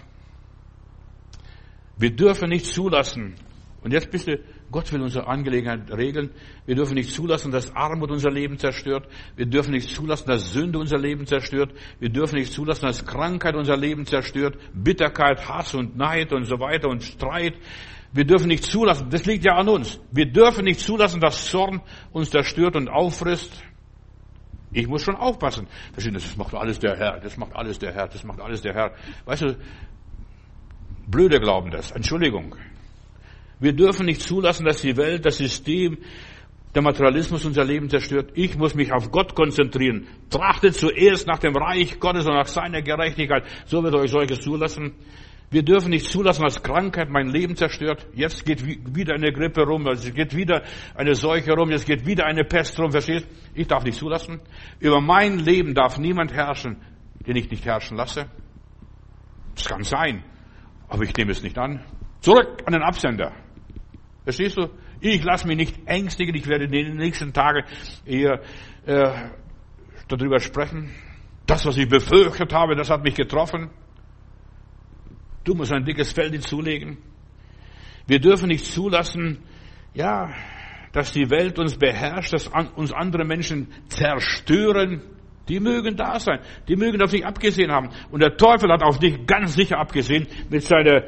Wir dürfen nicht zulassen, und jetzt bitte, Gott will unsere Angelegenheit regeln. Wir dürfen nicht zulassen, dass Armut unser Leben zerstört. Wir dürfen nicht zulassen, dass Sünde unser Leben zerstört. Wir dürfen nicht zulassen, dass Krankheit unser Leben zerstört. Bitterkeit, Hass und Neid und so weiter und Streit. Wir dürfen nicht zulassen, das liegt ja an uns. Wir dürfen nicht zulassen, dass Zorn uns zerstört und auffrisst. Ich muss schon aufpassen. Das macht alles der Herr, das macht alles der Herr, das macht alles der Herr. Weißt du, Blöde glauben das. Entschuldigung. Wir dürfen nicht zulassen, dass die Welt, das System, der Materialismus unser Leben zerstört. Ich muss mich auf Gott konzentrieren. Trachtet zuerst nach dem Reich Gottes und nach seiner Gerechtigkeit. So wird euch solches zulassen. Wir dürfen nicht zulassen, dass Krankheit mein Leben zerstört. Jetzt geht wieder eine Grippe rum, es geht wieder eine Seuche rum, jetzt geht wieder eine Pest rum, verstehst? Ich darf nicht zulassen. Über mein Leben darf niemand herrschen, den ich nicht herrschen lasse. Das kann sein, aber ich nehme es nicht an. Zurück an den Absender. Verstehst du? Ich lasse mich nicht ängstigen. Ich werde in den nächsten Tagen eher darüber sprechen. Das, was ich befürchtet habe, das hat mich getroffen. Du musst ein dickes Fell zulegen. Wir dürfen nicht zulassen, dass die Welt uns beherrscht, dass uns andere Menschen zerstören. Die mögen da sein. Die mögen auf dich abgesehen haben. Und der Teufel hat auf dich ganz sicher abgesehen mit seiner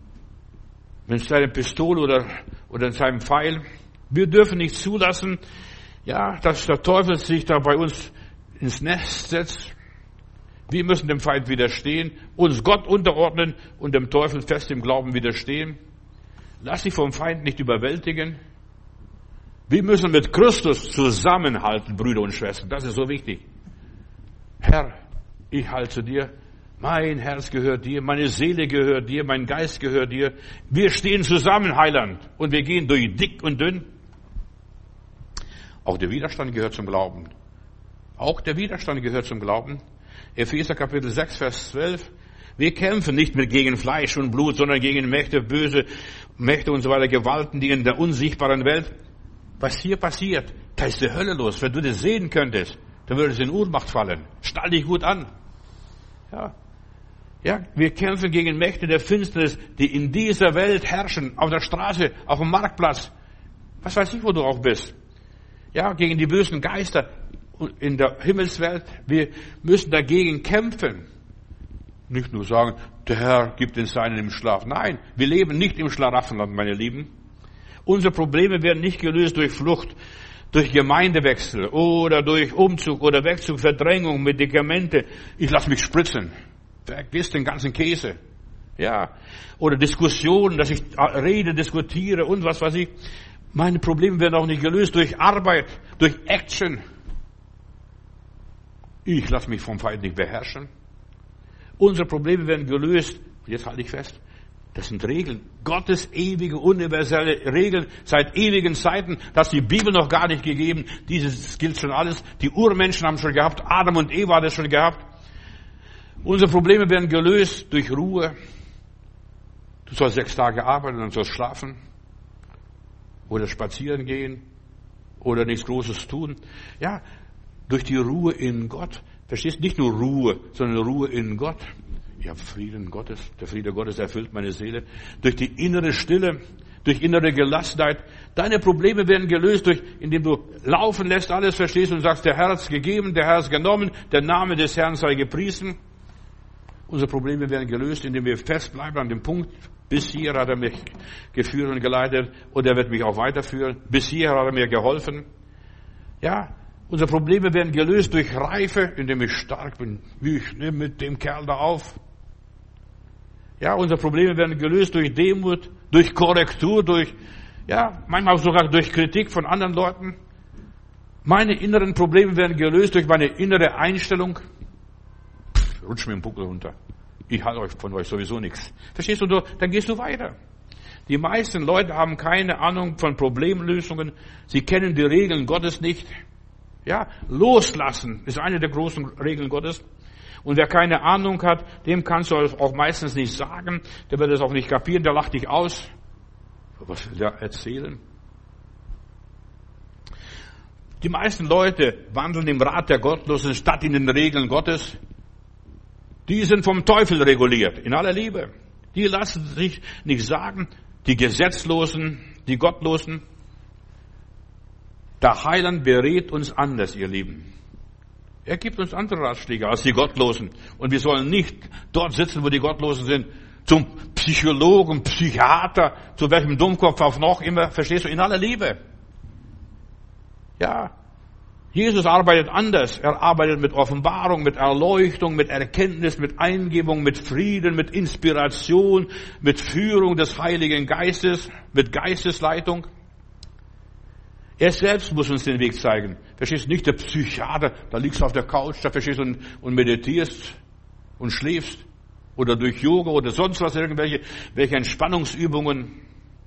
Pistole oder seinem Pfeil. Wir dürfen nicht zulassen, dass der Teufel sich da bei uns ins Nest setzt. Wir müssen dem Feind widerstehen, uns Gott unterordnen und dem Teufel fest im Glauben widerstehen. Lass dich vom Feind nicht überwältigen. Wir müssen mit Christus zusammenhalten, Brüder und Schwestern. Das ist so wichtig. Herr, ich halte zu dir. Mein Herz gehört dir, meine Seele gehört dir, mein Geist gehört dir. Wir stehen zusammen, Heiland, und wir gehen durch dick und dünn. Auch der Widerstand gehört zum Glauben. Auch der Widerstand gehört zum Glauben. Epheser Kapitel 6, Vers 12. Wir kämpfen nicht mehr gegen Fleisch und Blut, sondern gegen Mächte, böse Mächte und so weiter, Gewalten, die in der unsichtbaren Welt. Was hier passiert, da ist die Hölle los. Wenn du das sehen könntest, dann würdest du in Ohnmacht fallen. Stell dich gut an. Ja, wir kämpfen gegen Mächte der Finsternis, die in dieser Welt herrschen, auf der Straße, auf dem Marktplatz. Was weiß ich, wo du auch bist. Ja, gegen die bösen Geister in der Himmelswelt. Wir müssen dagegen kämpfen. Nicht nur sagen, der Herr gibt den Seinen im Schlaf. Nein, wir leben nicht im Schlaraffenland, meine Lieben. Unsere Probleme werden nicht gelöst durch Flucht, durch Gemeindewechsel oder durch Umzug oder Wegzug, Verdrängung, Medikamente. Ich lasse mich spritzen. Vergiss den ganzen Käse. Ja. Oder Diskussionen, dass ich rede, diskutiere und was weiß ich. Meine Probleme werden auch nicht gelöst durch Arbeit, durch Action. Ich lasse mich vom Feind nicht beherrschen. Unsere Probleme werden gelöst. Jetzt halte ich fest. Das sind Regeln. Gottes ewige, universelle Regeln seit ewigen Zeiten. Das hat die Bibel noch gar nicht gegeben. Dieses gilt schon alles. Die Urmenschen haben schon gehabt. Adam und Eva hat es schon gehabt. Unsere Probleme werden gelöst durch Ruhe, Du sollst 6 Tage arbeiten und sollst schlafen oder spazieren gehen oder nichts Großes tun. Ja, durch die Ruhe in Gott. Verstehst du? Nicht nur Ruhe, sondern Ruhe in Gott. Ich habe Frieden Gottes. Der Friede Gottes erfüllt meine Seele. Durch die innere Stille, durch innere Gelassenheit. Deine Probleme werden gelöst, indem du laufen lässt, alles verstehst und sagst, der Herr hat's gegeben, der Herr hat's genommen, der Name des Herrn sei gepriesen. Unsere Probleme werden gelöst, indem wir festbleiben an dem Punkt. Bis hier hat er mich geführt und geleitet und er wird mich auch weiterführen. Bis hier hat er mir geholfen. Ja, unsere Probleme werden gelöst durch Reife, indem ich stark bin. Ich nehme mit dem Kerl da auf. Ja, unsere Probleme werden gelöst durch Demut, durch Korrektur, manchmal sogar durch Kritik von anderen Leuten. Meine inneren Probleme werden gelöst durch meine innere Einstellung. Rutsch mir den Buckel runter. Ich halte von euch sowieso nichts. Verstehst du? Dann gehst du weiter. Die meisten Leute haben keine Ahnung von Problemlösungen. Sie kennen die Regeln Gottes nicht. Ja, loslassen ist eine der großen Regeln Gottes. Und wer keine Ahnung hat, dem kannst du auch meistens nicht sagen. Der wird es auch nicht kapieren, der lacht dich aus. Was will der erzählen? Die meisten Leute wandeln im Rat der Gottlosen statt in den Regeln Gottes. Die sind vom Teufel reguliert, in aller Liebe. Die lassen sich nicht sagen, die Gesetzlosen, die Gottlosen. Der Heiland berät uns anders, ihr Lieben. Er gibt uns andere Ratschläge als die Gottlosen. Und wir sollen nicht dort sitzen, wo die Gottlosen sind, zum Psychologen, Psychiater, zu welchem Dummkopf auch noch immer, verstehst du, in aller Liebe. Ja, Jesus arbeitet anders. Er arbeitet mit Offenbarung, mit Erleuchtung, mit Erkenntnis, mit Eingebung, mit Frieden, mit Inspiration, mit Führung des Heiligen Geistes, mit Geistesleitung. Er selbst muss uns den Weg zeigen. Verstehst du, nicht der Psychiater, da liegst du auf der Couch, da verstehst du und meditierst und schläfst. Oder durch Yoga oder sonst was, welche Entspannungsübungen.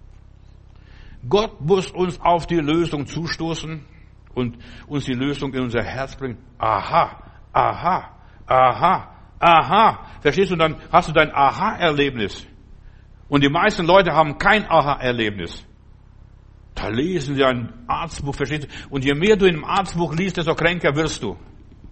Gott muss uns auf die Lösung zustoßen und uns die Lösung in unser Herz bringen. Aha, aha, aha, aha. Verstehst du, dann hast du dein Aha-Erlebnis. Und die meisten Leute haben kein Aha-Erlebnis. Da lesen sie ein Arztbuch, verstehst du? Und je mehr du in einem Arztbuch liest, desto kränker wirst du.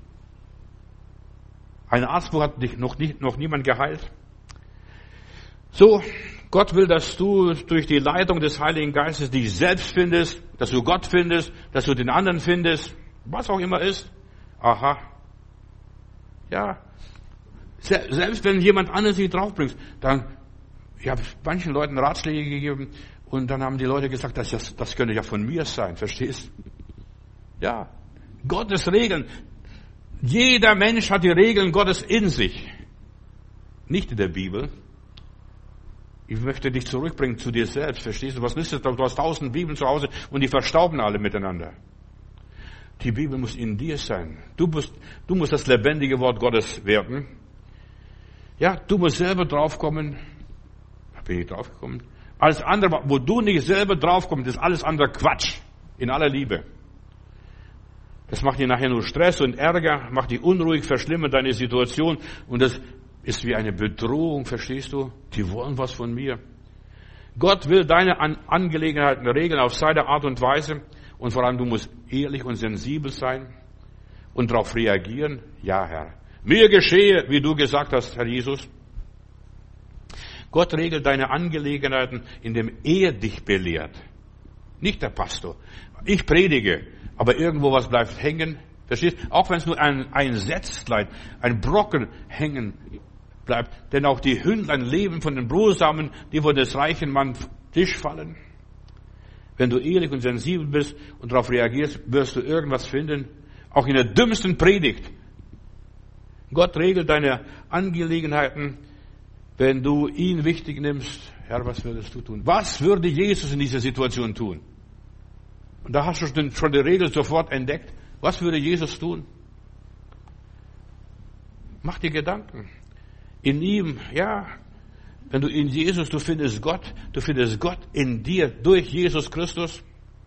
Ein Arztbuch hat dich noch niemand geheilt. So, Gott will, dass du durch die Leitung des Heiligen Geistes dich selbst findest, dass du Gott findest, dass du den anderen findest, was auch immer ist. Aha. Ja. Selbst wenn jemand anderes dich draufbringt, dann, ich habe manchen Leuten Ratschläge gegeben und dann haben die Leute gesagt, das könnte ja von mir sein, verstehst? Ja. Gottes Regeln. Jeder Mensch hat die Regeln Gottes in sich. Nicht in der Bibel. Ich möchte dich zurückbringen zu dir selbst, verstehst du? Was nützt es? Du hast 1000 Bibeln zu Hause und die verstauben alle miteinander. Die Bibel muss in dir sein. Du musst das lebendige Wort Gottes werden. Ja, du musst selber draufkommen. Da bin ich draufgekommen. Alles andere, wo du nicht selber draufkommst, ist alles andere Quatsch. In aller Liebe. Das macht dir nachher nur Stress und Ärger, macht dich unruhig, verschlimmert deine Situation und das ist wie eine Bedrohung, verstehst du? Die wollen was von mir. Gott will deine Angelegenheiten regeln auf seine Art und Weise und vor allem du musst ehrlich und sensibel sein und darauf reagieren. Ja, Herr, mir geschehe, wie du gesagt hast, Herr Jesus. Gott regelt deine Angelegenheiten, indem er dich belehrt. Nicht der Pastor. Ich predige, aber irgendwo was bleibt hängen. Verstehst? Auch wenn es nur ein Sätzlein, ein Brocken hängen bleibt. Denn auch die Hündlein leben von den Brosamen, die von des reichen Mannes Tisch fallen. Wenn du ehrlich und sensibel bist und darauf reagierst, wirst du irgendwas finden. Auch in der dümmsten Predigt. Gott regelt deine Angelegenheiten, wenn du ihn wichtig nimmst. Herr, was würdest du tun? Was würde Jesus in dieser Situation tun? Und da hast du schon die Regel sofort entdeckt. Was würde Jesus tun? Mach dir Gedanken. In ihm, ja, wenn du in Jesus, du findest Gott in dir durch Jesus Christus.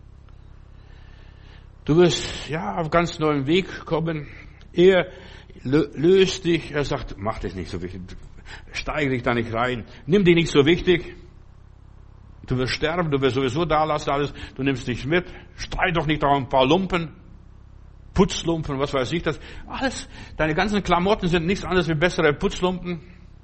Du wirst, ja, auf ganz neuen Weg kommen. Er löst dich, er sagt, mach dich nicht so wichtig. Steige dich da nicht rein. Nimm dich nicht so wichtig. Du wirst sterben, du wirst sowieso da lassen alles. Du nimmst dich mit. Streit doch nicht da ein paar Lumpen. Putzlumpen, was weiß ich das. Alles, deine ganzen Klamotten sind nichts anderes wie bessere Putzlumpen.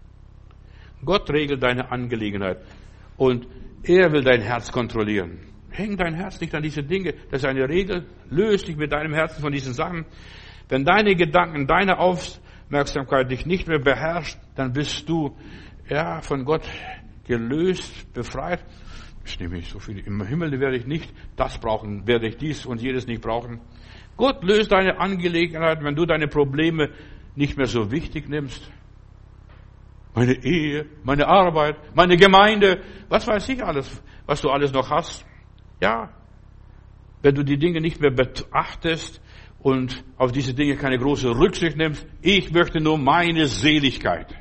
Gott regelt deine Angelegenheit. Und er will dein Herz kontrollieren. Häng dein Herz nicht an diese Dinge. Das ist eine Regel. Löse dich mit deinem Herzen von diesen Sachen. Wenn deine Gedanken, deine Aufmerksamkeit dich nicht mehr beherrscht, dann bist du, von Gott gelöst, befreit. Ich nehme nicht so viel. Im Himmel werde ich nicht das brauchen, werde ich dies und jedes nicht brauchen. Gott löst deine Angelegenheiten, wenn du deine Probleme nicht mehr so wichtig nimmst. Meine Ehe, meine Arbeit, meine Gemeinde, was weiß ich alles, was du alles noch hast. Ja, wenn du die Dinge nicht mehr beachtest und auf diese Dinge keine große Rücksicht nimmst, ich möchte nur meine Seligkeit.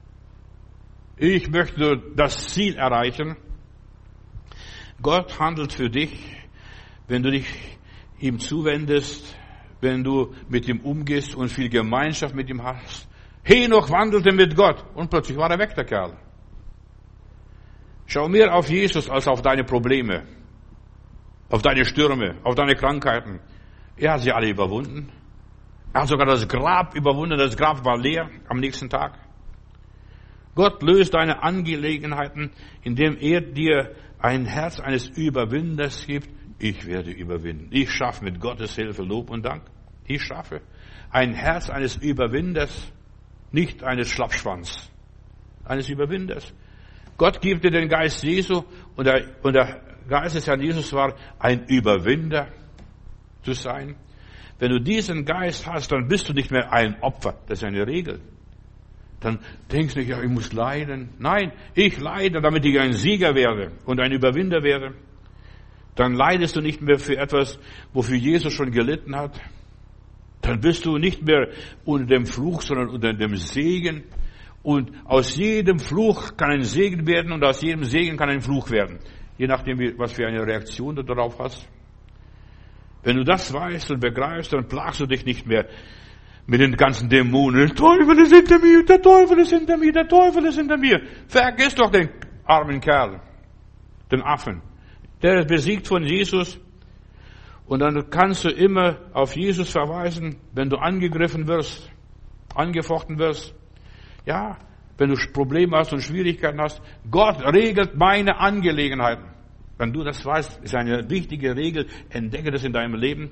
Ich möchte nur das Ziel erreichen. Gott handelt für dich, wenn du dich ihm zuwendest, wenn du mit ihm umgehst und viel Gemeinschaft mit ihm hast. Henoch wandelte mit Gott und plötzlich war er weg, der Kerl. Schau mehr auf Jesus als auf deine Probleme, auf deine Stürme, auf deine Krankheiten. Er hat sie alle überwunden. Er hat sogar das Grab überwunden. Das Grab war leer am nächsten Tag. Gott löst deine Angelegenheiten, indem er dir ein Herz eines Überwinders gibt. Ich werde überwinden. Ich schaffe mit Gottes Hilfe Lob und Dank. Ich schaffe. Ein Herz eines Überwinders, nicht eines Schlappschwanz. Eines Überwinders. Gott gibt dir den Geist Jesu und der Geist des Herrn Jesus war, ein Überwinder zu sein. Wenn du diesen Geist hast, dann bist du nicht mehr ein Opfer. Das ist eine Regel. Dann denkst du nicht, ich muss leiden. Nein, ich leide, damit ich ein Sieger werde und ein Überwinder werde. Dann leidest du nicht mehr für etwas, wofür Jesus schon gelitten hat. Dann bist du nicht mehr unter dem Fluch, sondern unter dem Segen. Und aus jedem Fluch kann ein Segen werden und aus jedem Segen kann ein Fluch werden. Je nachdem, was für eine Reaktion du darauf hast. Wenn du das weißt und begreifst, dann plagst du dich nicht mehr mit den ganzen Dämonen. Der Teufel ist hinter mir, der Teufel ist hinter mir, der Teufel ist hinter mir. Vergiss doch den armen Kerl, den Affen. Der ist besiegt von Jesus. Und dann kannst du immer auf Jesus verweisen, wenn du angegriffen wirst, angefochten wirst. Ja, wenn du Probleme hast und Schwierigkeiten hast. Gott regelt meine Angelegenheiten. Wenn du das weißt, ist eine wichtige Regel. Entdecke das in deinem Leben.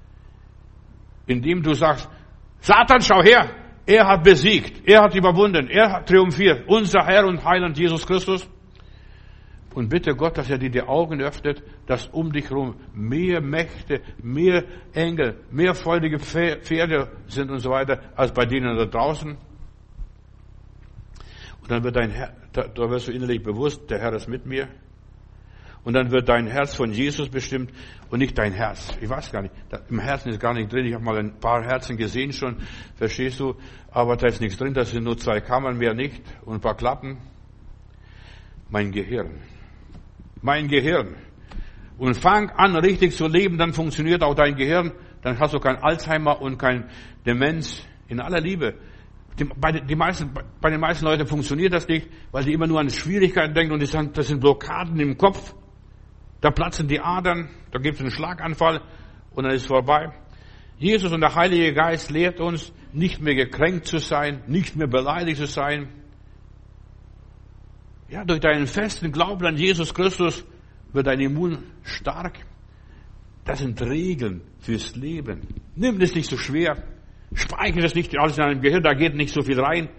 Indem du sagst, Satan, schau her. Er hat besiegt. Er hat überwunden. Er hat triumphiert. Unser Herr und Heiland Jesus Christus. Und bitte Gott, dass er dir die Augen öffnet, dass um dich herum mehr Mächte, mehr Engel, mehr freudige Pferde sind und so weiter, als bei denen da draußen. Und dann wird da wirst du innerlich bewusst, der Herr ist mit mir. Und dann wird dein Herz von Jesus bestimmt und nicht dein Herz. Ich weiß gar nicht, im Herzen ist gar nicht drin. Ich habe mal ein paar Herzen gesehen schon, verstehst du? Aber da ist nichts drin, das sind nur 2 Kammern, mehr nicht und ein paar Klappen. Mein Gehirn. Und fang an, richtig zu leben, dann funktioniert auch dein Gehirn. Dann hast du kein Alzheimer und kein Demenz. In aller Liebe. Bei den meisten Leuten funktioniert das nicht, weil die immer nur an Schwierigkeiten denken und das sind Blockaden im Kopf. Da platzen die Adern, da gibt es einen Schlaganfall und dann ist es vorbei. Jesus und der Heilige Geist lehrt uns, nicht mehr gekränkt zu sein, nicht mehr beleidigt zu sein. Ja, durch deinen festen Glauben an Jesus Christus wird dein Immun stark. Das sind Regeln fürs Leben. Nimm das nicht so schwer. Speichere das nicht alles in deinem Gehirn, da geht nicht so viel rein.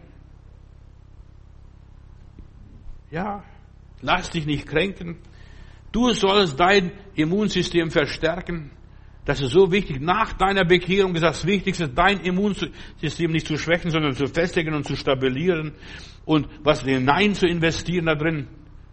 Ja, lass dich nicht kränken. Du sollst dein Immunsystem verstärken. Das ist so wichtig. Nach deiner Bekehrung ist das Wichtigste, dein Immunsystem nicht zu schwächen, sondern zu festigen und zu stabilieren und was hinein zu investieren da drin.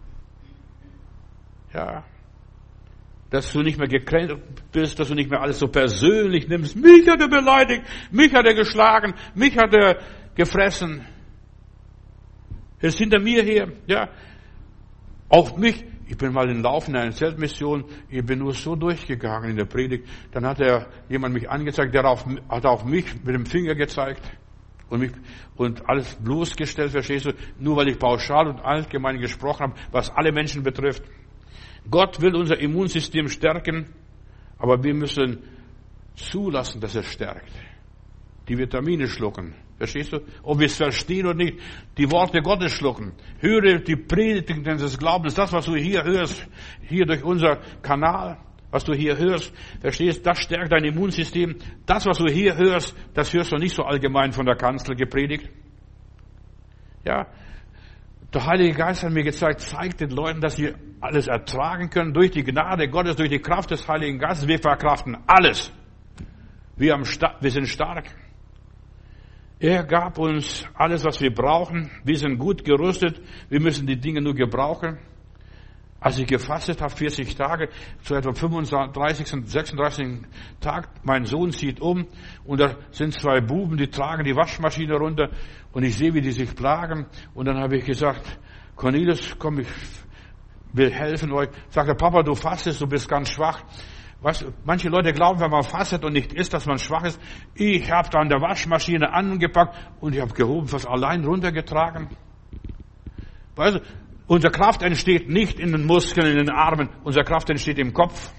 Ja. Dass du nicht mehr gekränkt bist, dass du nicht mehr alles so persönlich nimmst. Mich hat er beleidigt, mich hat er geschlagen, mich hat er gefressen. Er ist hinter mir her, ja. Auf mich. Ich bin mal in Laufen in einer Zeltmission, ich bin nur so durchgegangen in der Predigt. Dann hat jemand mich angezeigt, der hat auf mich mit dem Finger gezeigt. und alles bloßgestellt, verstehst du? Nur weil ich pauschal und allgemein gesprochen habe, was alle Menschen betrifft. Gott will unser Immunsystem stärken, aber wir müssen zulassen, dass er stärkt. Die Vitamine schlucken. Verstehst du? Ob wir es verstehen oder nicht, die Worte Gottes schlucken. Höre die Predigten des Glaubens, das, was du hier hörst, hier durch unser Kanal, was du hier hörst, verstehst, das stärkt dein Immunsystem. Das, was du hier hörst, das hörst du nicht so allgemein von der Kanzel gepredigt. Ja, der Heilige Geist hat mir gezeigt, zeigt den Leuten, dass wir alles ertragen können durch die Gnade Gottes, durch die Kraft des Heiligen Geistes. Wir verkraften alles. Wir sind stark. Er gab uns alles, was wir brauchen. Wir sind gut gerüstet. Wir müssen die Dinge nur gebrauchen. Als ich gefastet habe, 40 Tage, zu etwa 35., 36. Tag, mein Sohn zieht um und da sind 2 Buben, die tragen die Waschmaschine runter und ich sehe, wie die sich plagen. Und dann habe ich gesagt, Cornelius, komm, ich will helfen euch. Sagt der Papa, du fastest, du bist ganz schwach. Weißt du, manche Leute glauben, wenn man fastet und nicht isst, dass man schwach ist. Ich habe da an der Waschmaschine angepackt und ich habe gehoben, fast allein runtergetragen. Weißt du, unsere Kraft entsteht nicht in den Muskeln, in den Armen. Unsere Kraft entsteht im Kopf.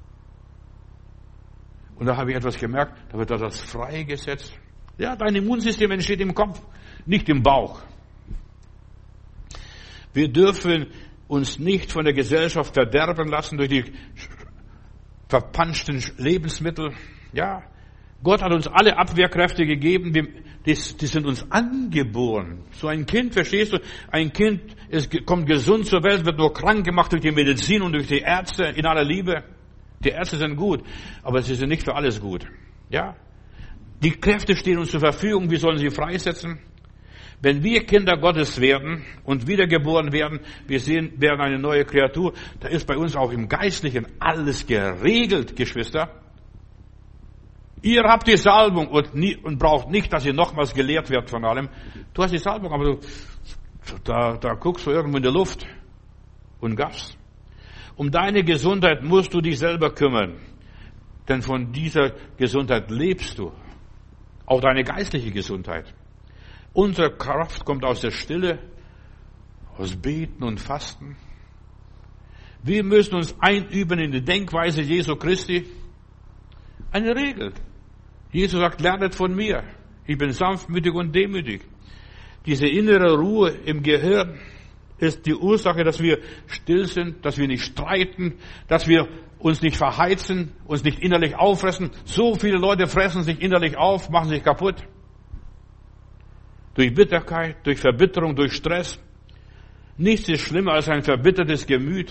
Und da habe ich etwas gemerkt, da wird das freigesetzt. Ja, dein Immunsystem entsteht im Kopf, nicht im Bauch. Wir dürfen uns nicht von der Gesellschaft verderben lassen durch die verpanschten Lebensmittel. Ja, Gott hat uns alle Abwehrkräfte gegeben, die sind uns angeboren. So ein Kind, verstehst du? Ein Kind kommt gesund zur Welt, wird nur krank gemacht durch die Medizin und durch die Ärzte in aller Liebe. Die Ärzte sind gut, aber sie sind nicht für alles gut. Ja, die Kräfte stehen uns zur Verfügung, wir sollen sie freisetzen. Wenn wir Kinder Gottes werden und wiedergeboren werden, werden eine neue Kreatur, da ist bei uns auch im Geistlichen alles geregelt, Geschwister. Ihr habt die Salbung und braucht nicht, dass ihr nochmals gelehrt werdet von allem. Du hast die Salbung, aber da guckst du irgendwo in der Luft und gaffst. Um deine Gesundheit musst du dich selber kümmern, denn von dieser Gesundheit lebst du. Auch deine geistliche Gesundheit. Unsere Kraft kommt aus der Stille, aus Beten und Fasten. Wir müssen uns einüben in die Denkweise Jesu Christi. Eine Regel. Jesus sagt, lernet von mir. Ich bin sanftmütig und demütig. Diese innere Ruhe im Gehirn ist die Ursache, dass wir still sind, dass wir nicht streiten, dass wir uns nicht verheizen, uns nicht innerlich auffressen. So viele Leute fressen sich innerlich auf, machen sich kaputt. Durch Bitterkeit, durch Verbitterung, durch Stress. Nichts ist schlimmer als ein verbittertes Gemüt.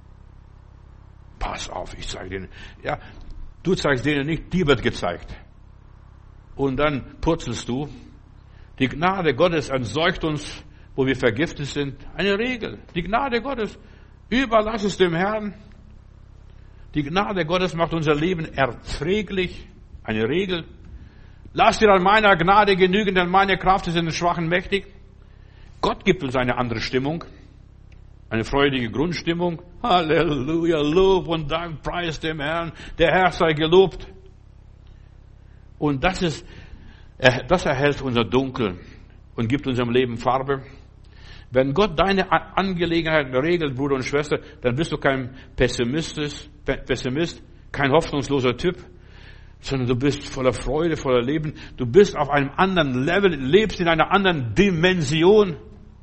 Pass auf, ich zeige denen. Ja, du zeigst denen nicht, dir wird gezeigt. Und dann purzelst du. Die Gnade Gottes entseucht uns, wo wir vergiftet sind. Eine Regel. Die Gnade Gottes. Überlass es dem Herrn. Die Gnade Gottes macht unser Leben erträglich. Eine Regel. Lass dir an meiner Gnade genügen, denn meine Kraft ist in den Schwachen mächtig. Gott gibt uns eine andere Stimmung. Eine freudige Grundstimmung. Halleluja, Lob und Dank, preis dem Herrn. Der Herr sei gelobt. Und das erhält unser Dunkel und gibt unserem Leben Farbe. Wenn Gott deine Angelegenheiten regelt, Bruder und Schwester, dann bist du kein Pessimist, kein hoffnungsloser Typ, sondern du bist voller Freude, voller Leben. Du bist auf einem anderen Level, lebst in einer anderen Dimension.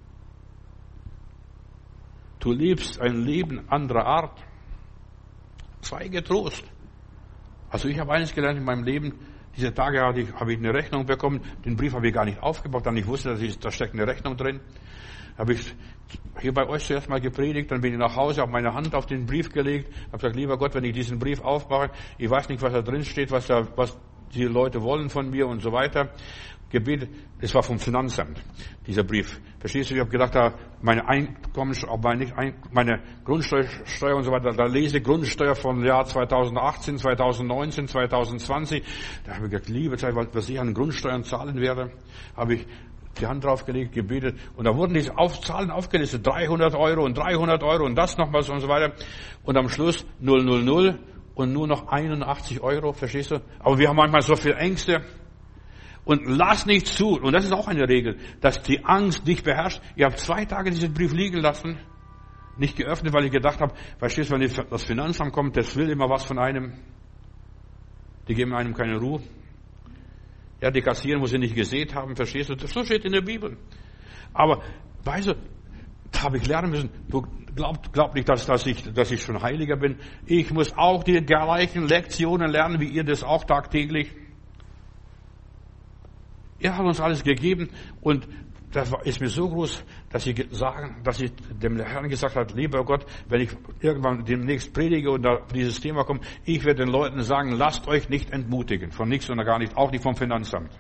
Du lebst ein Leben anderer Art. Sei getrost. Also ich habe eines gelernt in meinem Leben. Diese Tage habe ich eine Rechnung bekommen. Den Brief habe ich gar nicht aufgebaut, dann ich wusste, da steckt eine Rechnung drin. Habe ich hier bei euch zuerst mal gepredigt, dann bin ich nach Hause, habe meine Hand auf den Brief gelegt, habe gesagt, lieber Gott, wenn ich diesen Brief aufmache, ich weiß nicht, was da drin steht, was die Leute wollen von mir und so weiter. Gebetet, es war vom Finanzamt, dieser Brief. Verstehst du, ich habe gedacht, meine Grundsteuer und so weiter, da lese Grundsteuer vom Jahr 2018, 2019, 2020. Da habe ich gesagt, liebe Zeit, was ich an Grundsteuern zahlen werde, habe ich die Hand draufgelegt, gebetet. Und da wurden diese Zahlen aufgelistet, 300 Euro und 300 Euro und das nochmals und so weiter. Und am Schluss 000 und nur noch 81 Euro, verstehst du? Aber wir haben manchmal so viel Ängste. Und lass nicht zu, und das ist auch eine Regel, dass die Angst dich beherrscht. Ich habe 2 Tage diesen Brief liegen lassen, nicht geöffnet, weil ich gedacht habe, verstehst du, wenn das Finanzamt kommt, das will immer was von einem. Die geben einem keine Ruhe. Ja, die kassieren, wo sie nicht gesät haben, verstehst du? So steht in der Bibel. Aber, weißt du, da habe ich lernen müssen, du glaub nicht, dass ich schon Heiliger bin. Ich muss auch die gleichen Lektionen lernen, wie ihr das auch tagtäglich. Er hat uns alles gegeben und das ist mir so groß, dass ich dem Herrn gesagt habe, lieber Gott, wenn ich irgendwann demnächst predige und da dieses Thema kommt, ich werde den Leuten sagen, lasst euch nicht entmutigen, von nichts und gar nicht, auch nicht vom Finanzamt.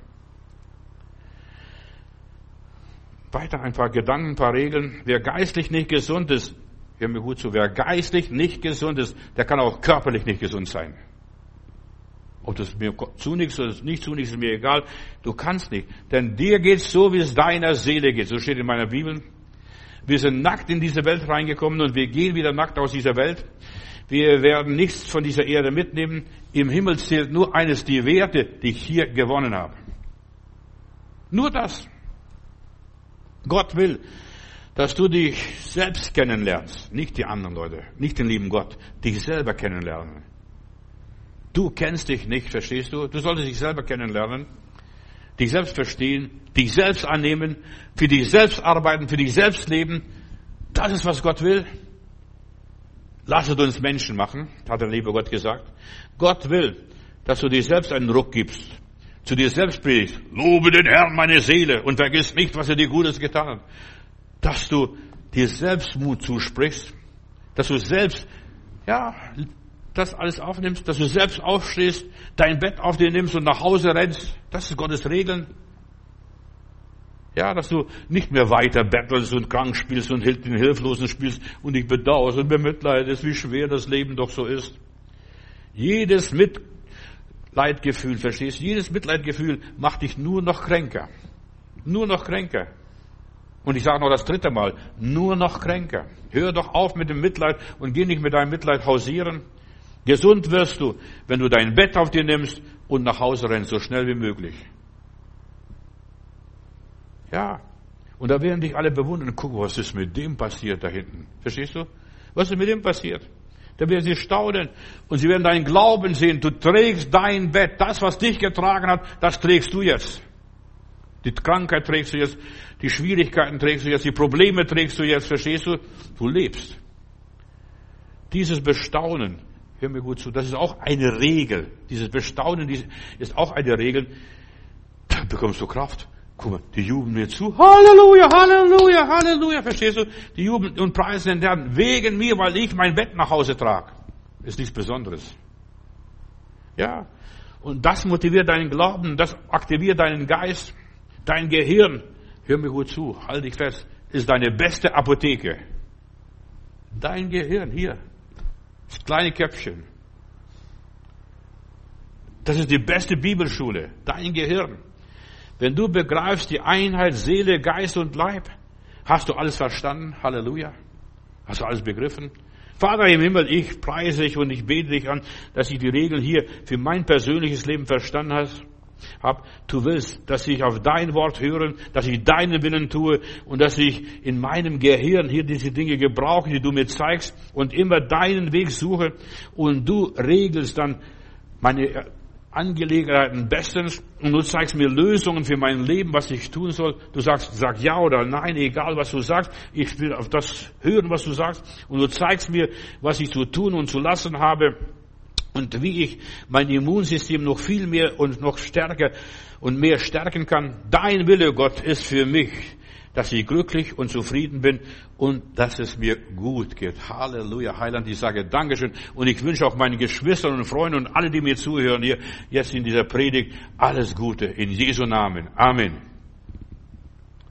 Weiter ein paar Gedanken, ein paar Regeln. Wer geistlich nicht gesund ist, hör mir gut zu, wer geistlich nicht gesund ist, der kann auch körperlich nicht gesund sein. Ob das mir zunächst oder nicht zunächst, ist mir egal. Du kannst nicht. Denn dir geht's so, wie es deiner Seele geht. So steht in meiner Bibel. Wir sind nackt in diese Welt reingekommen und wir gehen wieder nackt aus dieser Welt. Wir werden nichts von dieser Erde mitnehmen. Im Himmel zählt nur eines, die Werte, die ich hier gewonnen habe. Nur das. Gott will, dass du dich selbst kennenlernst. Nicht die anderen Leute, nicht den lieben Gott. Dich selber kennenlernen. Du kennst dich nicht, verstehst du? Du solltest dich selber kennenlernen, dich selbst verstehen, dich selbst annehmen, für dich selbst arbeiten, für dich selbst leben. Das ist, was Gott will. Lasset uns Menschen machen, hat der liebe Gott gesagt. Gott will, dass du dir selbst einen Ruck gibst, zu dir selbst predigst. Lobe den Herrn, meine Seele, und vergiss nicht, was er dir Gutes getan hat. Dass du dir selbst Mut zusprichst, dass du selbst, das alles aufnimmst, dass du selbst aufstehst, dein Bett auf dir nimmst und nach Hause rennst. Das ist Gottes Regeln. Ja, dass du nicht mehr weiter bettelst und krank spielst und den Hilflosen spielst und dich bedauerst und bemitleidest, wie schwer das Leben doch so ist. Jedes Mitleidgefühl, verstehst du? Jedes Mitleidgefühl macht dich nur noch kränker. Nur noch kränker. Und ich sage noch das 3. Mal, nur noch kränker. Hör doch auf mit dem Mitleid und geh nicht mit deinem Mitleid hausieren. Gesund wirst du, wenn du dein Bett auf dir nimmst und nach Hause rennst, so schnell wie möglich. Ja, und da werden dich alle bewundern. Guck, was ist mit dem passiert da hinten? Verstehst du? Was ist mit dem passiert? Da werden sie staunen und sie werden deinen Glauben sehen. Du trägst dein Bett. Das, was dich getragen hat, das trägst du jetzt. Die Krankheit trägst du jetzt, die Schwierigkeiten trägst du jetzt, die Probleme trägst du jetzt, verstehst du? Du lebst. Dieses Bestaunen, hör mir gut zu, das ist auch eine Regel. Dieses Bestaunen ist auch eine Regel. Da bekommst du Kraft. Guck mal, die jubeln mir zu. Halleluja, Halleluja, Halleluja. Verstehst du? Die jubeln und preisen den Herrn wegen mir, weil ich mein Bett nach Hause trage. Ist nichts Besonderes. Ja. Und das motiviert deinen Glauben, das aktiviert deinen Geist, dein Gehirn. Hör mir gut zu, halt dich fest, ist deine beste Apotheke. Dein Gehirn hier. Das kleine Köpfchen. Das ist die beste Bibelschule. Dein Gehirn. Wenn du begreifst die Einheit Seele, Geist und Leib, hast du alles verstanden? Halleluja. Hast du alles begriffen? Vater im Himmel, ich preise dich und ich bete dich an, dass ich die Regeln hier für mein persönliches Leben verstanden habe. Du willst, dass ich auf dein Wort höre, dass ich deinen Willen tue und dass ich in meinem Gehirn hier diese Dinge gebrauche, die du mir zeigst und immer deinen Weg suche und du regelst dann meine Angelegenheiten bestens und du zeigst mir Lösungen für mein Leben, was ich tun soll. Du sagst, sag ja oder nein, egal was du sagst. Ich will auf das hören, was du sagst und du zeigst mir, was ich zu tun und zu lassen habe. Und wie ich mein Immunsystem noch viel mehr und noch stärker und mehr stärken kann. Dein Wille, Gott, ist für mich, dass ich glücklich und zufrieden bin und dass es mir gut geht. Halleluja, Heiland, ich sage Dankeschön. Und ich wünsche auch meinen Geschwistern und Freunden und alle, die mir zuhören hier jetzt in dieser Predigt, alles Gute in Jesu Namen. Amen.